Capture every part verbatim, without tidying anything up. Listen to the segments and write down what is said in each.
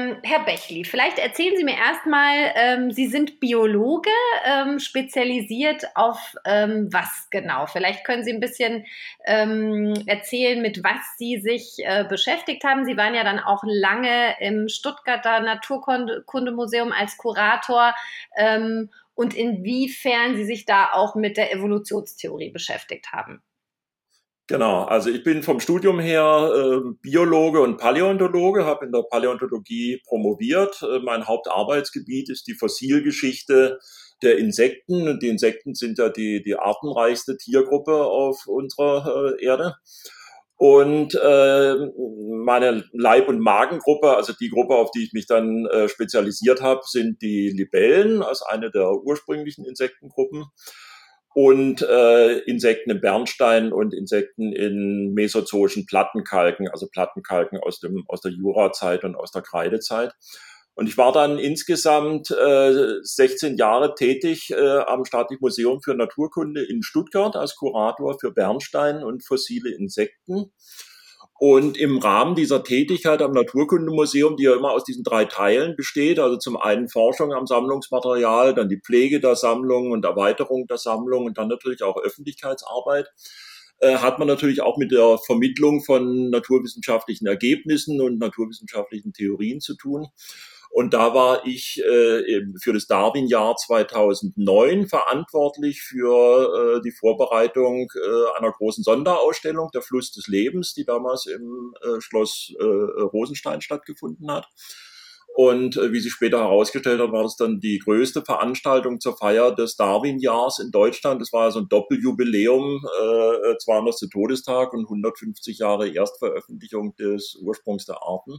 Ähm, Herr Bächli, vielleicht erzählen Sie mir erstmal, ähm, Sie sind Biologe, ähm, spezialisiert auf ähm, was genau? Vielleicht können Sie ein bisschen ähm, erzählen, mit was Sie sich äh, beschäftigt haben. Sie waren ja dann auch lange im Stuttgarter Naturkundemuseum als Kurator ähm, und inwiefern Sie sich da auch mit der Evolutionstheorie beschäftigt haben. Genau, also ich bin vom Studium her äh, Biologe und Paläontologe, habe in der Paläontologie promoviert. Äh, mein Hauptarbeitsgebiet ist die Fossilgeschichte der Insekten. Und die Insekten sind ja die, die artenreichste Tiergruppe auf unserer äh, Erde. Und äh, meine Leib- und Magengruppe, also die Gruppe, auf die ich mich dann äh, spezialisiert habe, sind die Libellen, als eine der ursprünglichen Insektengruppen. Und äh, Insekten im Bernstein und Insekten in mesozoischen Plattenkalken, also Plattenkalken aus dem aus der Jurazeit und aus der Kreidezeit. Und ich war dann insgesamt äh, sechzehn Jahre tätig äh, am Staatlichen Museum für Naturkunde in Stuttgart als Kurator für Bernstein und fossile Insekten. Und im Rahmen dieser Tätigkeit am Naturkundemuseum, die ja immer aus diesen drei Teilen besteht, also zum einen Forschung am Sammlungsmaterial, dann die Pflege der Sammlung und Erweiterung der Sammlung und dann natürlich auch Öffentlichkeitsarbeit, äh, hat man natürlich auch mit der Vermittlung von naturwissenschaftlichen Ergebnissen und naturwissenschaftlichen Theorien zu tun. Und da war ich äh, für das Darwin-Jahr zweitausendneun verantwortlich für äh, die Vorbereitung äh, einer großen Sonderausstellung, der Fluss des Lebens, die damals im äh, Schloss äh, Rosenstein stattgefunden hat. Und äh, wie sich später herausgestellt hat, war das dann die größte Veranstaltung zur Feier des Darwin-Jahrs in Deutschland. Das war also ein Doppeljubiläum, äh, zweihundertste Todestag und hundertfünfzig Jahre Erstveröffentlichung des Ursprungs der Arten.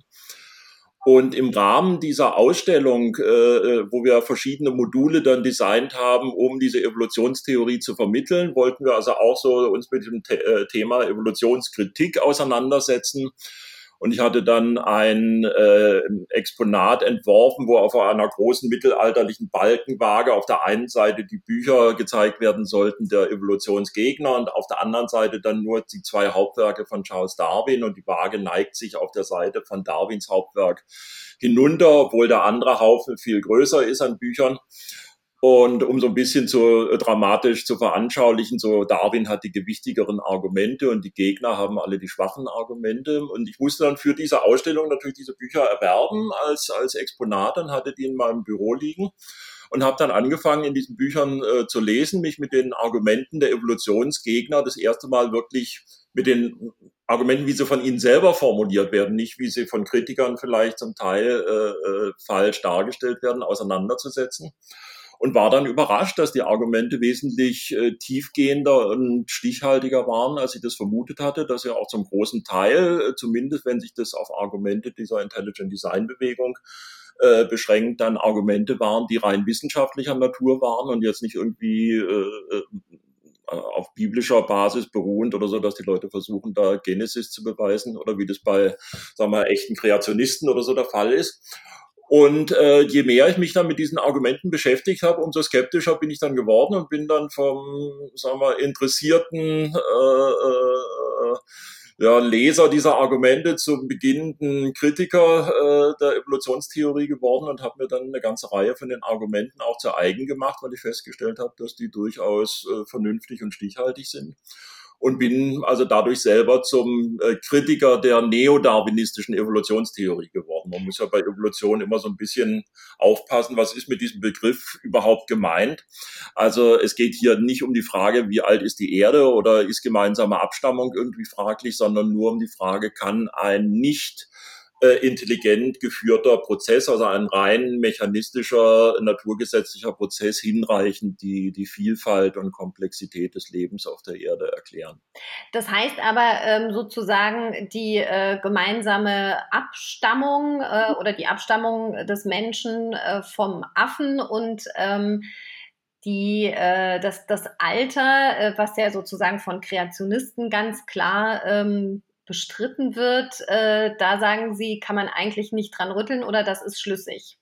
Und im Rahmen dieser Ausstellung, äh, wo wir verschiedene Module dann designt haben, um diese Evolutionstheorie zu vermitteln, wollten wir also auch so uns mit dem The- äh, Thema Evolutionskritik auseinandersetzen. Und ich hatte dann ein äh, Exponat entworfen, wo auf einer großen mittelalterlichen Balkenwaage auf der einen Seite die Bücher gezeigt werden sollten der Evolutionsgegner und auf der anderen Seite dann nur die zwei Hauptwerke von Charles Darwin. Und die Waage neigt sich auf der Seite von Darwins Hauptwerk hinunter, obwohl der andere Haufen viel größer ist an Büchern. Und um so ein bisschen zu äh, dramatisch zu veranschaulichen, so Darwin hat die gewichtigeren Argumente und die Gegner haben alle die schwachen Argumente. Und ich musste dann für diese Ausstellung natürlich diese Bücher erwerben als, als Exponat und hatte die in meinem Büro liegen und habe dann angefangen, in diesen Büchern äh, zu lesen, mich mit den Argumenten der Evolutionsgegner das erste Mal wirklich mit den Argumenten, wie sie von ihnen selber formuliert werden, nicht wie sie von Kritikern vielleicht zum Teil äh, äh, falsch dargestellt werden, auseinanderzusetzen. Und war dann überrascht, dass die Argumente wesentlich äh, tiefgehender und stichhaltiger waren, als ich das vermutet hatte, dass ja auch zum großen Teil, äh, zumindest wenn sich das auf Argumente dieser Intelligent Design Bewegung äh, beschränkt, dann Argumente waren, die rein wissenschaftlicher Natur waren und jetzt nicht irgendwie äh, auf biblischer Basis beruhend oder so, dass die Leute versuchen, da Genesis zu beweisen oder wie das bei, sagen wir, echten Kreationisten oder so der Fall ist. Und äh, je mehr ich mich dann mit diesen Argumenten beschäftigt habe, umso skeptischer bin ich dann geworden und bin dann vom, sagen wir, interessierten äh, äh, ja, Leser dieser Argumente zum beginnenden Kritiker äh, der Evolutionstheorie geworden und habe mir dann eine ganze Reihe von den Argumenten auch zu eigen gemacht, weil ich festgestellt habe, dass die durchaus äh, vernünftig und stichhaltig sind. Und bin also dadurch selber zum äh, Kritiker der neodarwinistischen Evolutionstheorie geworden. Man muss ja bei Evolution immer so ein bisschen aufpassen, was ist mit diesem Begriff überhaupt gemeint. Also es geht hier nicht um die Frage, wie alt ist die Erde oder ist gemeinsame Abstammung irgendwie fraglich, sondern nur um die Frage, kann ein nicht äh, intelligent geführter Prozess, also ein rein mechanistischer, naturgesetzlicher Prozess hinreichend die, die Vielfalt und Komplexität des Lebens auf der Erde erklären. Das heißt aber ähm, sozusagen die äh, gemeinsame Abstammung äh, oder die Abstammung des Menschen äh, vom Affen und ähm, die, äh, das, das Alter, äh, was ja sozusagen von Kreationisten ganz klar ähm, bestritten wird, äh, da sagen Sie, kann man eigentlich nicht dran rütteln oder das ist schlüssig.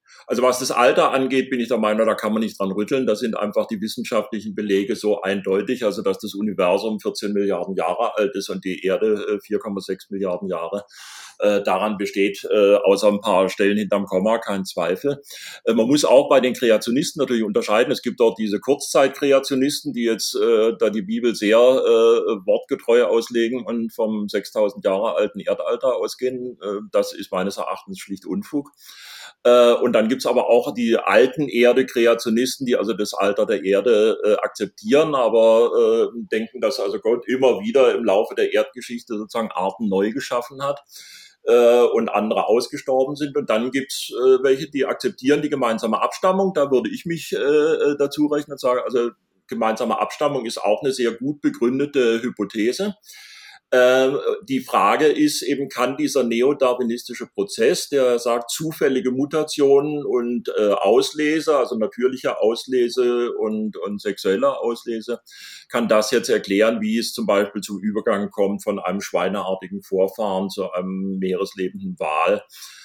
Also was das Alter angeht, bin ich der Meinung, da kann man nicht dran rütteln. Da sind einfach die wissenschaftlichen Belege so eindeutig, also dass das Universum vierzehn Milliarden Jahre alt ist und die Erde vier Komma sechs Milliarden Jahre. Äh, daran besteht äh, außer ein paar Stellen hinterm Komma kein Zweifel. Äh, man muss auch bei den Kreationisten natürlich unterscheiden. Es gibt dort diese Kurzzeitkreationisten, die jetzt äh, da die Bibel sehr äh, wortgetreu auslegen und vom sechstausend Jahre alten Erdalter ausgehen. Äh, das ist meines Erachtens schlicht Unfug. Äh, und dann gibt's aber auch die alten Erde-Kreationisten, die also das Alter der Erde äh, akzeptieren, aber äh, denken, dass also Gott immer wieder im Laufe der Erdgeschichte sozusagen Arten neu geschaffen hat äh, und andere ausgestorben sind. Und dann gibt's äh, welche, die akzeptieren die gemeinsame Abstammung. Da würde ich mich äh, dazu rechnen und sagen, also gemeinsame Abstammung ist auch eine sehr gut begründete Hypothese. Äh, die Frage ist eben, kann dieser neodarwinistische Prozess, der sagt, zufällige Mutationen und äh, Auslese, also natürliche Auslese und, und sexuelle Auslese, kann das jetzt erklären, wie es zum Beispiel zum Übergang kommt von einem schweineartigen Vorfahren zu einem meereslebenden Wal?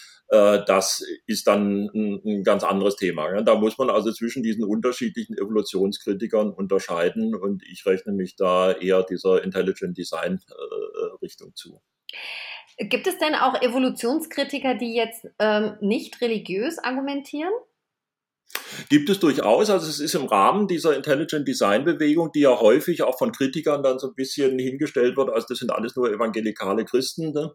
Das ist dann ein, ein ganz anderes Thema. Da muss man also zwischen diesen unterschiedlichen Evolutionskritikern unterscheiden und ich rechne mich da eher dieser Intelligent Design äh, Richtung zu. Gibt es denn auch Evolutionskritiker, die jetzt ähm, nicht religiös argumentieren? Gibt es durchaus, also es ist im Rahmen dieser Intelligent Design Bewegung, die ja häufig auch von Kritikern dann so ein bisschen hingestellt wird, also das sind alles nur evangelikale Christen. Ne?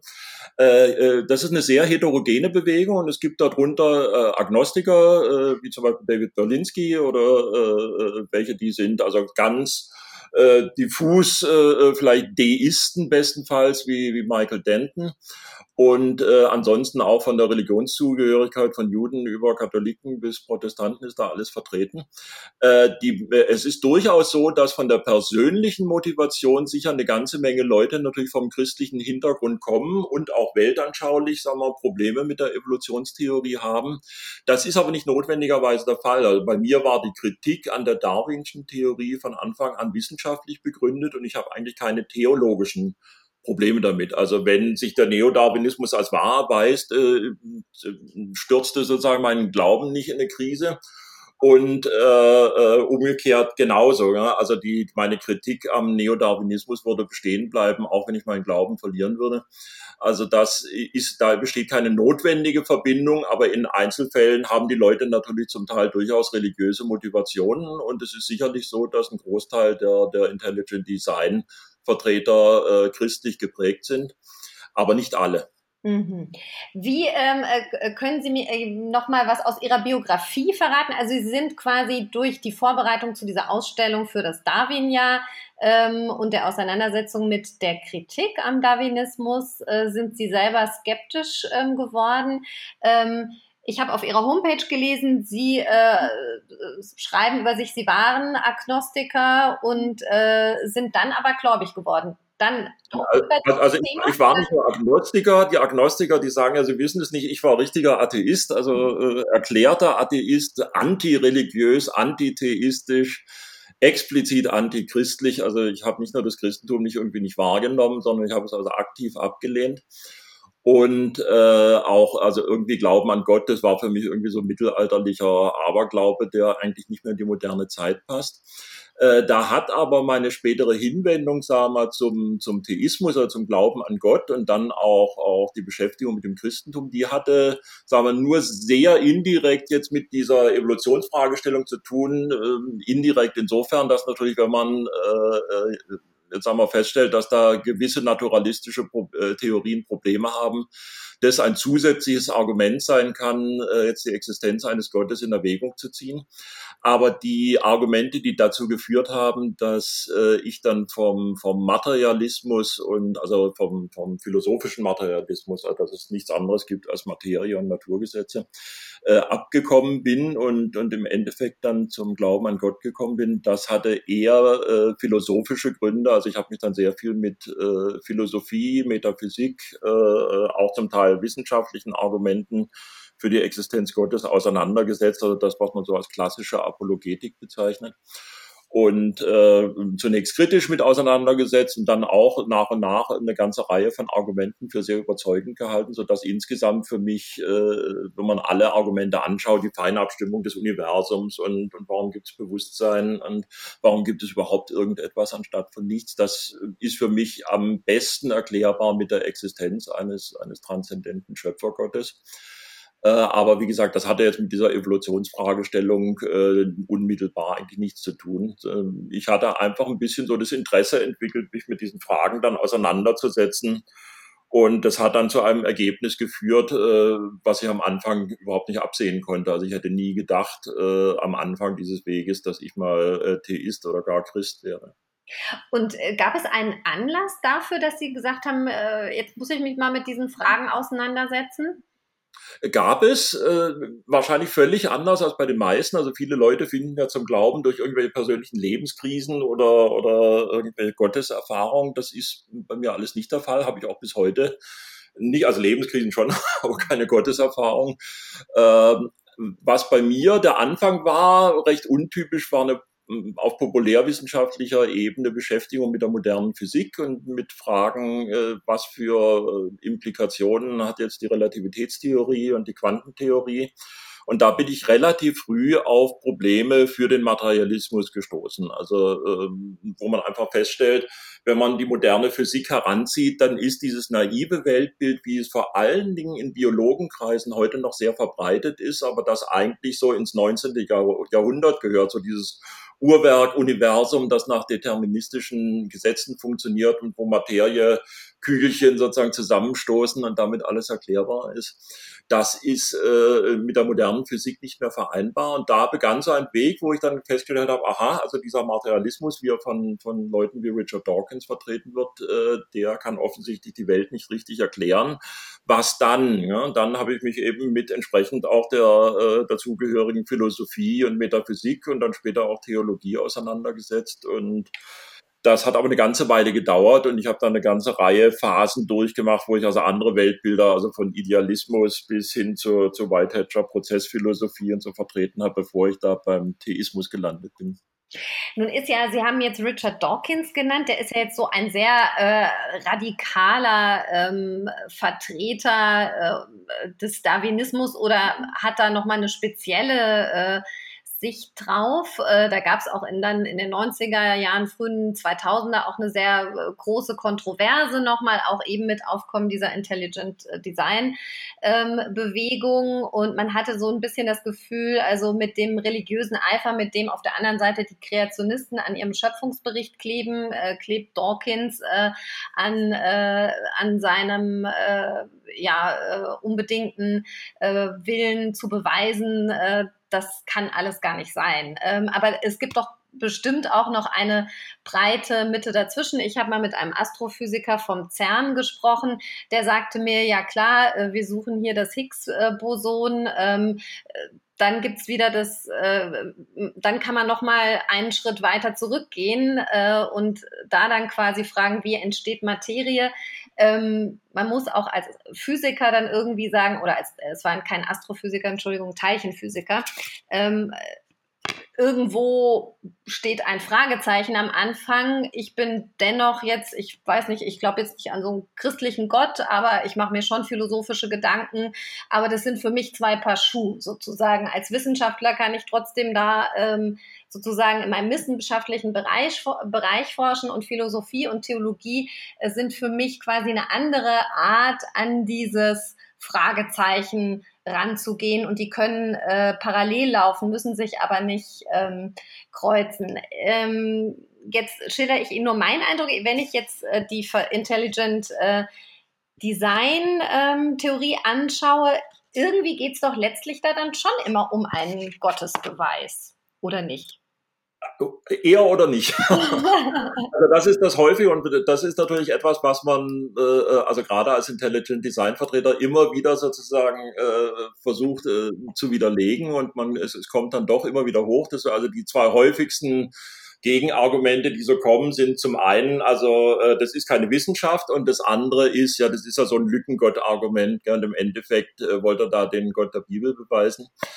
Äh, das ist eine sehr heterogene Bewegung und es gibt darunter äh, Agnostiker, äh, wie zum Beispiel David Berlinski oder äh, welche die sind, also ganz äh, diffus, äh, vielleicht Deisten bestenfalls, wie, wie Michael Denton. Und äh, ansonsten auch von der Religionszugehörigkeit von Juden über Katholiken bis Protestanten ist da alles vertreten. Äh, die, es ist durchaus so, dass von der persönlichen Motivation sicher eine ganze Menge Leute natürlich vom christlichen Hintergrund kommen und auch weltanschaulich, sagen wir, Probleme mit der Evolutionstheorie haben. Das ist aber nicht notwendigerweise der Fall. Also bei mir war die Kritik an der Darwinschen Theorie von Anfang an wissenschaftlich begründet und ich habe eigentlich keine theologischen Probleme damit. Also wenn sich der Neodarwinismus als wahr erweist, äh, stürzte sozusagen meinen Glauben nicht in eine Krise. Und äh, äh, umgekehrt genauso. Ja? Also die meine Kritik am Neodarwinismus würde bestehen bleiben, auch wenn ich meinen Glauben verlieren würde. Also das ist, da besteht keine notwendige Verbindung, aber in Einzelfällen haben die Leute natürlich zum Teil durchaus religiöse Motivationen und es ist sicherlich so, dass ein Großteil der, der Intelligent Design Vertreter äh, christlich geprägt sind, aber nicht alle. Mhm. Wie ähm, äh, können Sie mir äh, noch mal was aus Ihrer Biografie verraten? Also Sie sind quasi durch die Vorbereitung zu dieser Ausstellung für das Darwin-Jahr ähm, und der Auseinandersetzung mit der Kritik am Darwinismus äh, sind Sie selber skeptisch ähm, geworden. Ähm, ich habe auf Ihrer Homepage gelesen, Sie äh, schreiben über sich, Sie waren Agnostiker und äh, sind dann aber gläubig geworden. Dann also ich, ich war nicht nur Agnostiker, die Agnostiker, die sagen ja, sie wissen es nicht, ich war richtiger Atheist, also äh, erklärter Atheist, antireligiös, antitheistisch, explizit antichristlich, also ich habe nicht nur das Christentum nicht irgendwie nicht wahrgenommen, sondern ich habe es also aktiv abgelehnt. Und äh, auch also irgendwie Glauben an Gott, das war für mich irgendwie so mittelalterlicher Aberglaube, der eigentlich nicht mehr in die moderne Zeit passt. Äh, da hat aber meine spätere Hinwendung, sagen wir mal, zum, zum Theismus oder zum Glauben an Gott und dann auch, auch die Beschäftigung mit dem Christentum, die hatte, sagen wir, nur sehr indirekt jetzt mit dieser Evolutionsfragestellung zu tun. Äh, indirekt insofern, dass natürlich, wenn man äh, jetzt sagen wir feststellt, dass da gewisse naturalistische Pro- äh, Theorien Probleme haben, das ein zusätzliches Argument sein kann, äh, jetzt die Existenz eines Gottes in Erwägung zu ziehen. Aber die Argumente, die dazu geführt haben, dass äh, ich dann vom, vom Materialismus und also vom, vom philosophischen Materialismus, also dass es nichts anderes gibt als Materie und Naturgesetze, äh, abgekommen bin und, und im Endeffekt dann zum Glauben an Gott gekommen bin, das hatte eher äh, philosophische Gründe. Also ich habe mich dann sehr viel mit äh, Philosophie, Metaphysik, äh, auch zum Teil wissenschaftlichen Argumenten für die Existenz Gottes auseinandergesetzt, also das, was man so als klassische Apologetik bezeichnet. und äh, zunächst kritisch mit auseinandergesetzt und dann auch nach und nach eine ganze Reihe von Argumenten für sehr überzeugend gehalten, sodass insgesamt für mich, äh, wenn man alle Argumente anschaut, die Feinabstimmung des Universums und, und warum gibt es Bewusstsein und warum gibt es überhaupt irgendetwas anstatt von nichts, das ist für mich am besten erklärbar mit der Existenz eines, eines transzendenten Schöpfergottes. Äh, aber wie gesagt, das hatte jetzt mit dieser Evolutionsfragestellung äh, unmittelbar eigentlich nichts zu tun. Ähm, ich hatte einfach ein bisschen so das Interesse entwickelt, mich mit diesen Fragen dann auseinanderzusetzen. Und das hat dann zu einem Ergebnis geführt, äh, was ich am Anfang überhaupt nicht absehen konnte. Also ich hätte nie gedacht äh, am Anfang dieses Weges, dass ich mal äh, Theist oder gar Christ wäre. Und äh, gab es einen Anlass dafür, dass Sie gesagt haben, äh, jetzt muss ich mich mal mit diesen Fragen auseinandersetzen? Gab es, äh, wahrscheinlich völlig anders als bei den meisten. Also viele Leute finden ja zum Glauben durch irgendwelche persönlichen Lebenskrisen oder, oder irgendwelche Gotteserfahrungen. Das ist bei mir alles nicht der Fall, habe ich auch bis heute nicht, also Lebenskrisen schon, aber keine Gotteserfahrung. Ähm, was bei mir der Anfang war, recht untypisch, war eine auf populärwissenschaftlicher Ebene Beschäftigung mit der modernen Physik und mit Fragen, äh, was für äh, Implikationen hat jetzt die Relativitätstheorie und die Quantentheorie. Und da bin ich relativ früh auf Probleme für den Materialismus gestoßen. Also ähm, wo man einfach feststellt, wenn man die moderne Physik heranzieht, dann ist dieses naive Weltbild, wie es vor allen Dingen in Biologenkreisen heute noch sehr verbreitet ist, aber das eigentlich so ins neunzehnten Jahrhundert gehört, so dieses Uhrwerk Universum, das nach deterministischen Gesetzen funktioniert und wo Materie, Kügelchen sozusagen zusammenstoßen und damit alles erklärbar ist. Das ist äh, mit der modernen Physik nicht mehr vereinbar. Und da begann so ein Weg, wo ich dann festgestellt habe, aha, also dieser Materialismus, wie er von, von Leuten wie Richard Dawkins vertreten wird, äh, der kann offensichtlich die Welt nicht richtig erklären. Was dann? Ja? Dann habe ich mich eben mit entsprechend auch der äh, dazugehörigen Philosophie und Metaphysik und dann später auch Theologie auseinandergesetzt. Und das hat aber eine ganze Weile gedauert und ich habe da eine ganze Reihe Phasen durchgemacht, wo ich also andere Weltbilder, also von Idealismus bis hin zur, zur Whiteheadscher Prozessphilosophie und so vertreten habe, bevor ich da beim Theismus gelandet bin. Nun ist ja, Sie haben jetzt Richard Dawkins genannt, der ist ja jetzt so ein sehr äh, radikaler ähm, Vertreter äh, des Darwinismus oder hat da nochmal eine spezielle äh, Sicht drauf. Äh, da gab es auch in, dann in den neunziger Jahren, frühen zweitausender auch eine sehr äh, große Kontroverse nochmal, auch eben mit Aufkommen dieser Intelligent Design ähm, Bewegung. Und man hatte so ein bisschen das Gefühl, also mit dem religiösen Eifer, mit dem auf der anderen Seite die Kreationisten an ihrem Schöpfungsbericht kleben, äh, klebt Dawkins äh, an, äh, an seinem äh, ja, äh, unbedingten äh, Willen zu beweisen, äh, das kann alles gar nicht sein. Ähm, aber es gibt doch bestimmt auch noch eine breite Mitte dazwischen. Ich habe mal mit einem Astrophysiker vom CERN gesprochen, der sagte mir, ja klar, äh, wir suchen hier das Higgs-Boson, ähm, dann gibt's wieder das, äh, dann kann man noch mal einen Schritt weiter zurückgehen äh, und da dann quasi fragen, wie entsteht Materie. Ähm, man muss auch als Physiker dann irgendwie sagen, oder als, es war kein Astrophysiker, Entschuldigung, Teilchenphysiker, ähm, irgendwo steht ein Fragezeichen am Anfang. Ich bin dennoch jetzt, ich weiß nicht, ich glaube jetzt nicht an so einen christlichen Gott, aber ich mache mir schon philosophische Gedanken. Aber das sind für mich zwei Paar Schuhe sozusagen. Als Wissenschaftler kann ich trotzdem da ähm, sozusagen in meinem wissenschaftlichen Bereich, Bereich forschen und Philosophie und Theologie äh, sind für mich quasi eine andere Art an dieses Fragezeichen ranzugehen und die können äh, parallel laufen, müssen sich aber nicht ähm, kreuzen. Ähm, jetzt schilder ich Ihnen nur meinen Eindruck, wenn ich jetzt äh, die Intelligent äh, Design ähm, Theorie anschaue, irgendwie geht es doch letztlich da dann schon immer um einen Gottesbeweis, oder nicht? Eher oder nicht. Also das ist das häufig und das ist natürlich etwas, was man äh, also gerade als Intelligent Design Vertreter immer wieder sozusagen äh, versucht äh, zu widerlegen und man es, es kommt dann doch immer wieder hoch. Das sind also die zwei häufigsten Gegenargumente, die so kommen, sind zum einen, also äh, das ist keine Wissenschaft und das andere ist, ja, das ist ja so ein Lückengott-Argument, ja, und im Endeffekt äh, wollte er da den Gott der Bibel beweisen.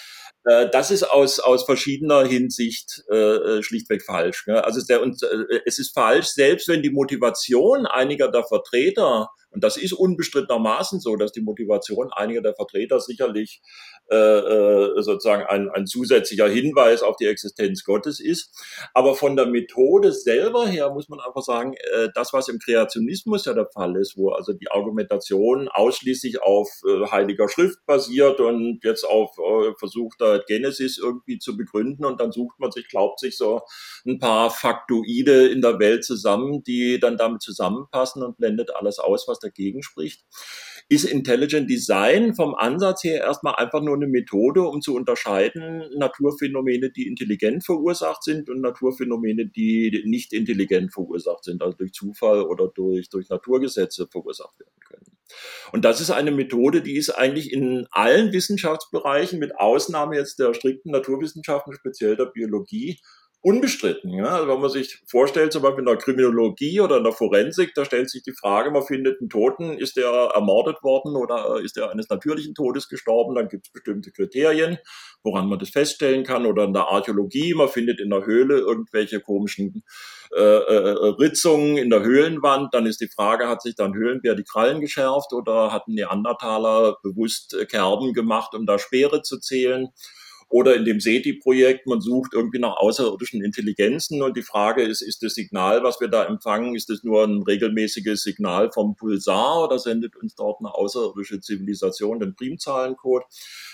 Äh, das ist aus, aus verschiedener Hinsicht äh, schlichtweg falsch. Ne? Also der, und, äh, es ist falsch, selbst wenn die Motivation einiger der Vertreter, und das ist unbestrittenermaßen so, dass die Motivation einiger der Vertreter sicherlich äh, äh, sozusagen ein, ein zusätzlicher Hinweis auf die Existenz Gottes ist. Aber von der Methode selber her muss man einfach sagen, äh, das, was im Kreationismus ja der Fall ist, wo also die Argumentation ausschließlich auf äh, heiliger Schrift basiert und jetzt auf äh, versuchter Genesis irgendwie zu begründen und dann sucht man sich, glaubt sich so ein paar Faktoide in der Welt zusammen, die dann damit zusammenpassen und blendet alles aus, was dagegen spricht. Ist Intelligent Design vom Ansatz her erstmal einfach nur eine Methode, um zu unterscheiden Naturphänomene, die intelligent verursacht sind und Naturphänomene, die nicht intelligent verursacht sind, also durch Zufall oder durch, durch Naturgesetze verursacht werden können. Und das ist eine Methode, die ist eigentlich in allen Wissenschaftsbereichen, mit Ausnahme jetzt der strikten Naturwissenschaften, speziell der Biologie, unbestritten. Ja? Also wenn man sich vorstellt, zum Beispiel in der Kriminologie oder in der Forensik, da stellt sich die Frage, man findet einen Toten, ist der ermordet worden oder ist er eines natürlichen Todes gestorben? Dann gibt es bestimmte Kriterien, woran man das feststellen kann. Oder in der Archäologie, man findet in der Höhle irgendwelche komischen äh, äh, Ritzungen in der Höhlenwand. Dann ist die Frage, hat sich dann Höhlenbär die Krallen geschärft oder hat ein Neandertaler bewusst Kerben gemacht, um da Speere zu zählen? Oder in dem SETI-Projekt, man sucht irgendwie nach außerirdischen Intelligenzen und die Frage ist, ist das Signal, was wir da empfangen, ist das nur ein regelmäßiges Signal vom Pulsar oder sendet uns dort eine außerirdische Zivilisation den Primzahlencode?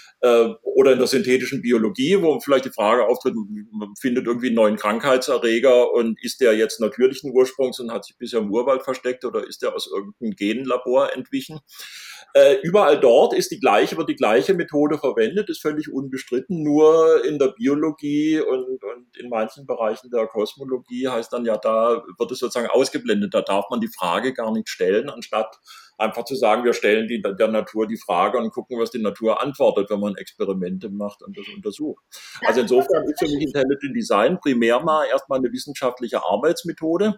Oder in der synthetischen Biologie, wo vielleicht die Frage auftritt, man findet irgendwie einen neuen Krankheitserreger und ist der jetzt natürlichen Ursprungs und hat sich bisher im Urwald versteckt oder ist der aus irgendeinem Genlabor entwichen? Äh, überall dort ist die gleiche, wird die gleiche Methode verwendet, ist völlig unbestritten. Nur in der Biologie und, und in manchen Bereichen der Kosmologie heißt dann ja, da wird es sozusagen ausgeblendet. Da darf man die Frage gar nicht stellen, anstatt einfach zu sagen, wir stellen die, der Natur die Frage und gucken, was die Natur antwortet, wenn man Experimente macht und das untersucht. Also insofern ist für mich Intelligent Design primär mal erstmal eine wissenschaftliche Arbeitsmethode,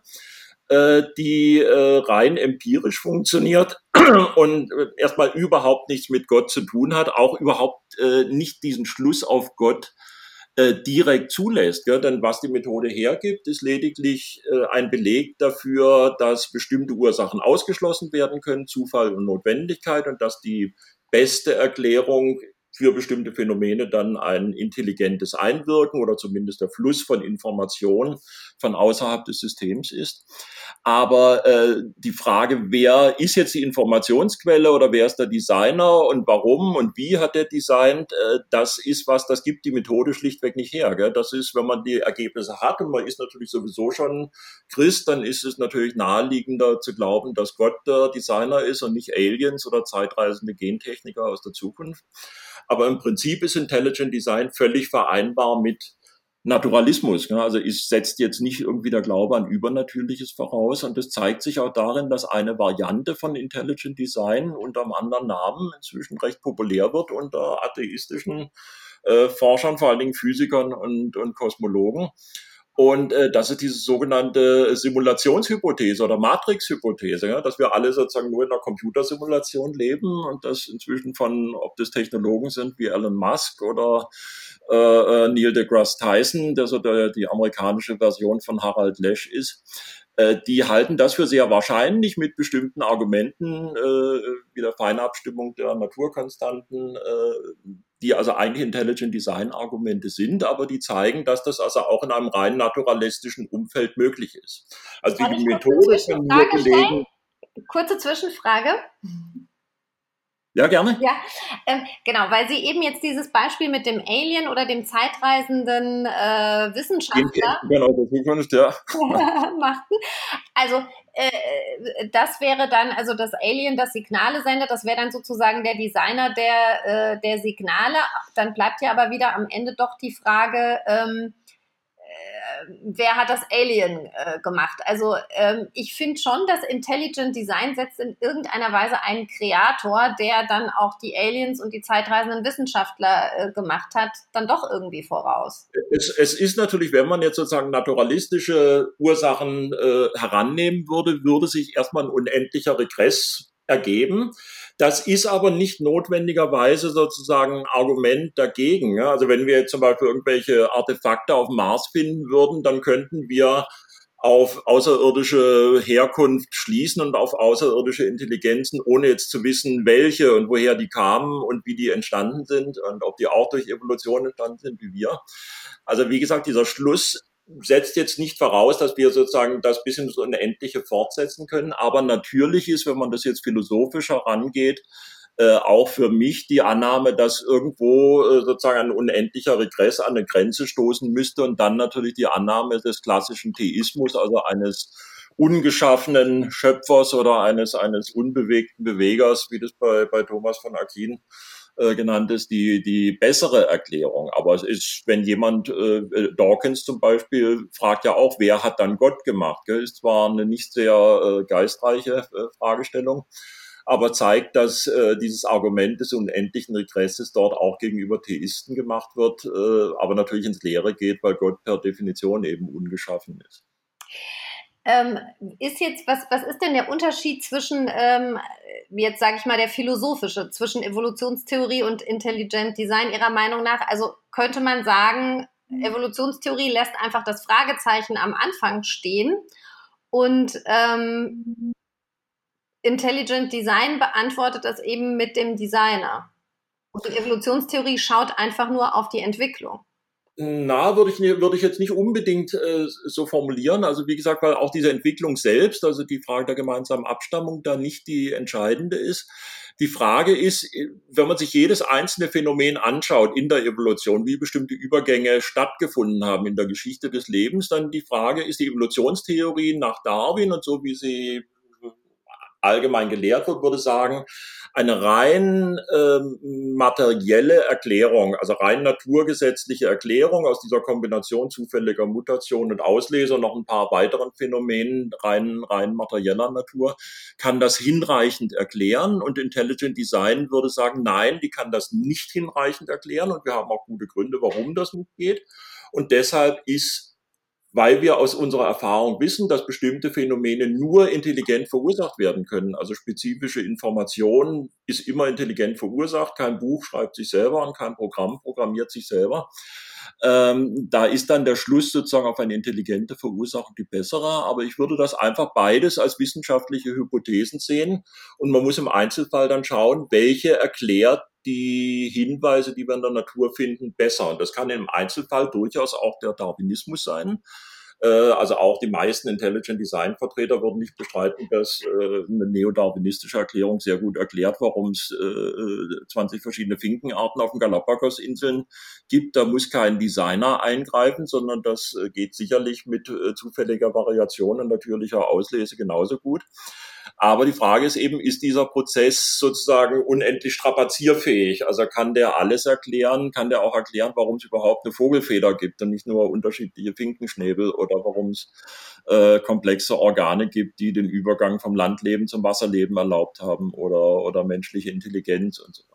die rein empirisch funktioniert und erstmal überhaupt nichts mit Gott zu tun hat, auch überhaupt nicht diesen Schluss auf Gott direkt zulässt. Gell? Denn was die Methode hergibt, ist lediglich äh, ein Beleg dafür, dass bestimmte Ursachen ausgeschlossen werden können, Zufall und Notwendigkeit, und dass die beste Erklärung für bestimmte Phänomene dann ein intelligentes Einwirken oder zumindest der Fluss von Informationen von außerhalb des Systems ist. Aber äh, die Frage, wer ist jetzt die Informationsquelle oder wer ist der Designer und warum und wie hat der designt, äh, das ist was, das gibt die Methode schlichtweg nicht her. Gell? Das ist, wenn man die Ergebnisse hat und man ist natürlich sowieso schon Christ, dann ist es natürlich naheliegender zu glauben, dass Gott der Designer ist und nicht Aliens oder zeitreisende Gentechniker aus der Zukunft. Aber im Prinzip ist Intelligent Design völlig vereinbar mit Naturalismus. Also es setzt jetzt nicht irgendwie der Glaube an Übernatürliches voraus. Und das zeigt sich auch darin, dass eine Variante von Intelligent Design unter einem anderen Namen inzwischen recht populär wird unter atheistischen äh, Forschern, vor allen Dingen Physikern und, und Kosmologen. Und äh, das ist diese sogenannte Simulationshypothese oder Matrix-Hypothese, ja, dass wir alle sozusagen nur in einer Computersimulation leben und das inzwischen von, ob das Technologen sind wie Elon Musk oder äh, Neil deGrasse Tyson, der so der, die amerikanische Version von Harald Lesch ist, äh, die halten das für sehr wahrscheinlich mit bestimmten Argumenten, äh, wie der Feinabstimmung der Naturkonstanten, äh, die also eigentlich Intelligent Design Argumente sind, aber die zeigen, dass das also auch in einem rein naturalistischen Umfeld möglich ist. Also Kann die ich Methode kann nur belegen. Kurze Zwischenfrage. Ja, gerne. Ja, ähm, genau, weil Sie eben jetzt dieses Beispiel mit dem Alien oder dem zeitreisenden äh, Wissenschaftler genau, das Zukunft, ja. machten. Also äh, das wäre dann, also das Alien, das Signale sendet, das wäre dann sozusagen der Designer der, äh, der Signale. Dann bleibt ja aber wieder am Ende doch die Frage, ähm, wer hat das Alien äh, gemacht? Also ähm, ich finde schon, dass Intelligent Design setzt in irgendeiner Weise einen Kreator, der dann auch die Aliens und die zeitreisenden Wissenschaftler äh, gemacht hat, dann doch irgendwie voraus. Es, es ist natürlich, wenn man jetzt sozusagen naturalistische Ursachen äh, herannehmen würde, würde sich erstmal ein unendlicher Regress ergeben. Das ist aber nicht notwendigerweise sozusagen ein Argument dagegen. Also wenn wir jetzt zum Beispiel irgendwelche Artefakte auf dem Mars finden würden, dann könnten wir auf außerirdische Herkunft schließen und auf außerirdische Intelligenzen, ohne jetzt zu wissen, welche und woher die kamen und wie die entstanden sind und ob die auch durch Evolution entstanden sind wie wir. Also wie gesagt, dieser Schluss setzt jetzt nicht voraus, dass wir sozusagen das bis ins Unendliche fortsetzen können. Aber natürlich ist, wenn man das jetzt philosophischer rangeht, äh, auch für mich die Annahme, dass irgendwo äh, sozusagen ein unendlicher Regress an eine Grenze stoßen müsste und dann natürlich die Annahme des klassischen Theismus, also eines ungeschaffenen Schöpfers oder eines, eines unbewegten Bewegers, wie das bei, bei Thomas von Aquin äh, genannt ist, die, die bessere Erklärung. Aber es ist, wenn jemand, äh, Dawkins zum Beispiel, fragt ja auch, wer hat dann Gott gemacht? Gell? Ist zwar eine nicht sehr äh, geistreiche äh, Fragestellung, aber zeigt, dass äh, dieses Argument des unendlichen Regresses dort auch gegenüber Theisten gemacht wird, äh, aber natürlich ins Leere geht, weil Gott per Definition eben ungeschaffen ist. Ähm, ist jetzt, was, was ist denn der Unterschied zwischen, ähm, jetzt sage ich mal, der philosophische, zwischen Evolutionstheorie und Intelligent Design Ihrer Meinung nach? Also könnte man sagen, Evolutionstheorie lässt einfach das Fragezeichen am Anfang stehen und ähm, Intelligent Design beantwortet das eben mit dem Designer. Und die Evolutionstheorie schaut einfach nur auf die Entwicklung. Na, würde ich, würde ich jetzt nicht unbedingt äh, so formulieren. Also wie gesagt, weil auch diese Entwicklung selbst, also die Frage der gemeinsamen Abstammung, da nicht die entscheidende ist. Die Frage ist, wenn man sich jedes einzelne Phänomen anschaut in der Evolution, wie bestimmte Übergänge stattgefunden haben in der Geschichte des Lebens, dann die Frage, ist die Evolutionstheorie nach Darwin und so wie sie allgemein gelehrt wird, würde sagen, eine rein ähm, materielle Erklärung, also rein naturgesetzliche Erklärung aus dieser Kombination zufälliger Mutation und Auslese und noch ein paar weiteren Phänomenen rein, rein materieller Natur, kann das hinreichend erklären. Und Intelligent Design würde sagen, nein, die kann das nicht hinreichend erklären. Und wir haben auch gute Gründe, warum das nicht geht. Und deshalb ist, weil wir aus unserer Erfahrung wissen, dass bestimmte Phänomene nur intelligent verursacht werden können. Also spezifische Information ist immer intelligent verursacht. Kein Buch schreibt sich selber und kein Programm programmiert sich selber. Ähm, da ist dann der Schluss sozusagen auf eine intelligente Verursachung die bessere. Aber ich würde das einfach beides als wissenschaftliche Hypothesen sehen. Und man muss im Einzelfall dann schauen, welche erklärt die Hinweise, die wir in der Natur finden, besser. Und das kann im Einzelfall durchaus auch der Darwinismus sein. Also auch die meisten Intelligent Design Vertreter würden nicht bestreiten, dass eine neodarwinistische Erklärung sehr gut erklärt, warum es zwanzig verschiedene Finkenarten auf den Galapagos-Inseln gibt. Da muss kein Designer eingreifen, sondern das geht sicherlich mit zufälliger Variation und natürlicher Auslese genauso gut. Aber die Frage ist eben, ist dieser Prozess sozusagen unendlich strapazierfähig? Also kann der alles erklären? Kann der auch erklären, warum es überhaupt eine Vogelfeder gibt und nicht nur unterschiedliche Finkenschnäbel oder warum es äh, komplexe Organe gibt, die den Übergang vom Landleben zum Wasserleben erlaubt haben oder, oder menschliche Intelligenz und so weiter.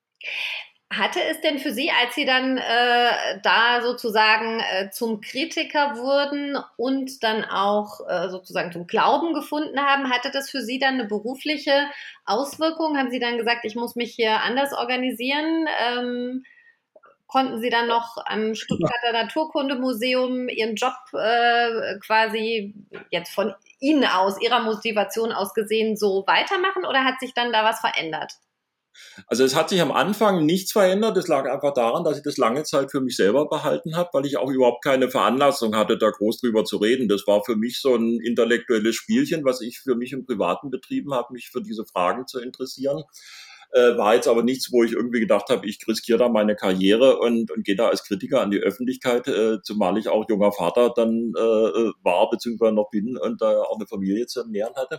Hatte es denn für Sie, als Sie dann äh, da sozusagen äh, zum Kritiker wurden und dann auch äh, sozusagen zum Glauben gefunden haben, hatte das für Sie dann eine berufliche Auswirkung? Haben Sie dann gesagt, ich muss mich hier anders organisieren? Ähm, konnten Sie dann noch am Stuttgarter Naturkundemuseum Ihren Job äh, quasi jetzt von Ihnen aus, Ihrer Motivation aus gesehen, so weitermachen oder hat sich dann da was verändert? Also es hat sich am Anfang nichts verändert. Das lag einfach daran, dass ich das lange Zeit für mich selber behalten habe, weil ich auch überhaupt keine Veranlassung hatte, da groß drüber zu reden. Das war für mich so ein intellektuelles Spielchen, was ich für mich im Privaten betrieben habe, mich für diese Fragen zu interessieren. Äh, war jetzt aber nichts, wo ich irgendwie gedacht habe, ich riskiere da meine Karriere und, und gehe da als Kritiker an die Öffentlichkeit, äh, zumal ich auch junger Vater dann äh, war, beziehungsweise noch bin und da äh, auch eine Familie zu ernähren hatte.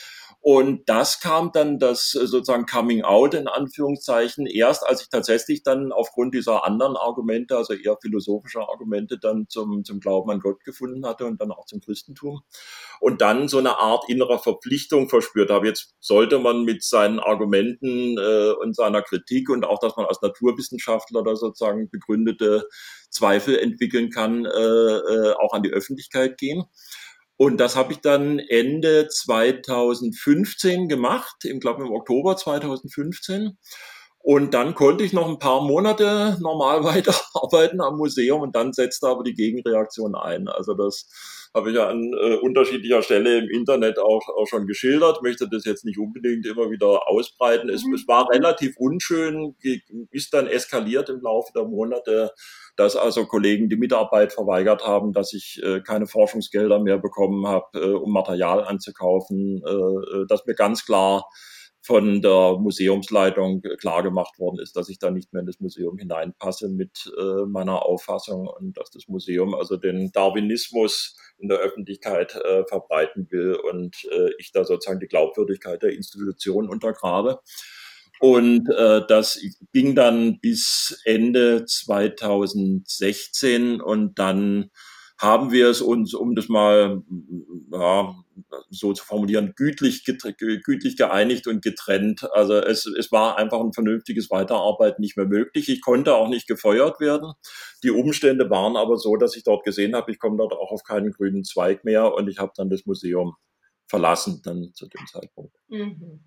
Und das kam dann, das sozusagen Coming Out in Anführungszeichen, erst als ich tatsächlich dann aufgrund dieser anderen Argumente, also eher philosophischer Argumente, dann zum, zum Glauben an Gott gefunden hatte und dann auch zum Christentum. Und dann so eine Art innerer Verpflichtung verspürt habe. Jetzt sollte man mit seinen Argumenten äh, und seiner Kritik und auch, dass man als Naturwissenschaftler da sozusagen begründete Zweifel entwickeln kann, äh, äh, auch an die Öffentlichkeit gehen. Und das habe ich dann Ende zweitausendfünfzehn gemacht, ich glaube im Oktober zweitausendfünfzehn. Und dann konnte ich noch ein paar Monate normal weiterarbeiten am Museum und dann setzte aber die Gegenreaktion ein. Also das habe ich ja an äh, unterschiedlicher Stelle im Internet auch, auch schon geschildert, möchte das jetzt nicht unbedingt immer wieder ausbreiten. Es, es war relativ unschön, ist dann eskaliert im Laufe der Monate, dass also Kollegen die Mitarbeit verweigert haben, dass ich äh, keine Forschungsgelder mehr bekommen habe, äh, um Material anzukaufen, äh, dass mir ganz klar von der Museumsleitung klar gemacht worden ist, dass ich da nicht mehr in das Museum hineinpasse mit äh, meiner Auffassung und dass das Museum also den Darwinismus in der Öffentlichkeit äh, verbreiten will und äh, ich da sozusagen die Glaubwürdigkeit der Institution untergrabe. Und äh, das ging dann bis Ende zweitausendsechzehn und dann haben wir es uns, um das mal ja, so zu formulieren, gütlich, gütlich geeinigt und getrennt. Also es, es war einfach ein vernünftiges Weiterarbeiten nicht mehr möglich. Ich konnte auch nicht gefeuert werden. Die Umstände waren aber so, dass ich dort gesehen habe, ich komme dort auch auf keinen grünen Zweig mehr und ich habe dann das Museum verlassen dann zu dem Zeitpunkt. Mhm.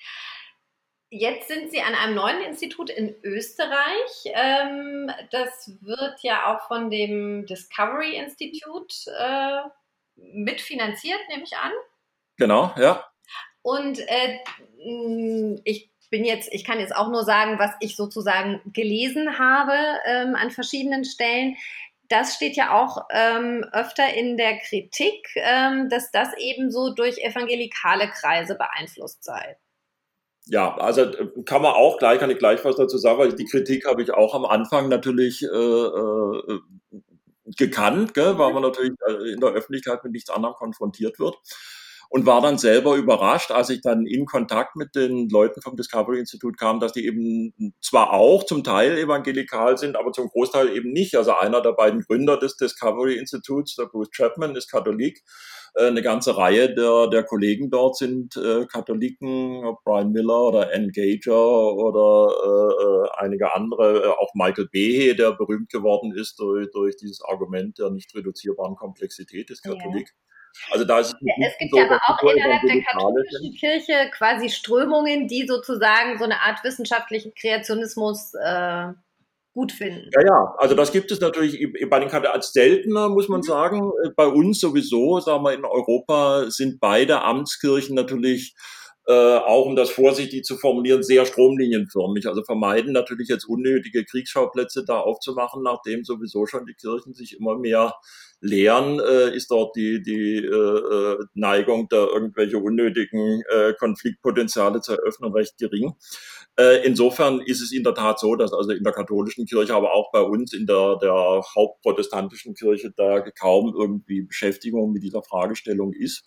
Jetzt sind Sie an einem neuen Institut in Österreich. Ähm, das wird ja auch von dem Discovery Institute äh, mitfinanziert, nehme ich an. Genau, ja. Und äh, ich bin jetzt, ich kann jetzt auch nur sagen, was ich sozusagen gelesen habe ähm, an verschiedenen Stellen. Das steht ja auch ähm, öfter in der Kritik, ähm, dass das eben so durch evangelikale Kreise beeinflusst sei. Ja, also kann man auch gleich, kann ich gleich was dazu sagen, weil die Kritik habe ich auch am Anfang natürlich äh, äh, gekannt, gell, weil man natürlich in der Öffentlichkeit mit nichts anderem konfrontiert wird. Und war dann selber überrascht, als ich dann in Kontakt mit den Leuten vom Discovery Institute kam, dass die eben zwar auch zum Teil evangelikal sind, aber zum Großteil eben nicht. Also einer der beiden Gründer des Discovery Institutes, der Bruce Chapman, ist Katholik. Eine ganze Reihe der, der Kollegen dort sind äh, Katholiken, Brian Miller oder Ann Gager oder äh, einige andere, äh, auch Michael Behe, der berühmt geworden ist durch, durch dieses Argument der nicht reduzierbaren Komplexität des Katholik. Ja. Also da ist es gibt so, ja aber auch innerhalb der katholischen Kirche quasi Strömungen, die sozusagen so eine Art wissenschaftlichen Kreationismus äh, gut finden. Ja, ja, also das gibt es natürlich bei den Katholiken als seltener, muss man mhm. sagen. Bei uns sowieso, sagen wir in Europa, sind beide Amtskirchen natürlich äh, auch, um das vorsichtig zu formulieren, sehr stromlinienförmig. Also vermeiden natürlich jetzt unnötige Kriegsschauplätze da aufzumachen, nachdem sowieso schon die Kirchen sich immer mehr leeren, äh, ist dort die, die äh, Neigung, da irgendwelche unnötigen äh, Konfliktpotenziale zu eröffnen, recht gering. Äh, insofern ist es in der Tat so, dass also in der katholischen Kirche, aber auch bei uns in der, der hauptprotestantischen Kirche da kaum irgendwie Beschäftigung mit dieser Fragestellung ist.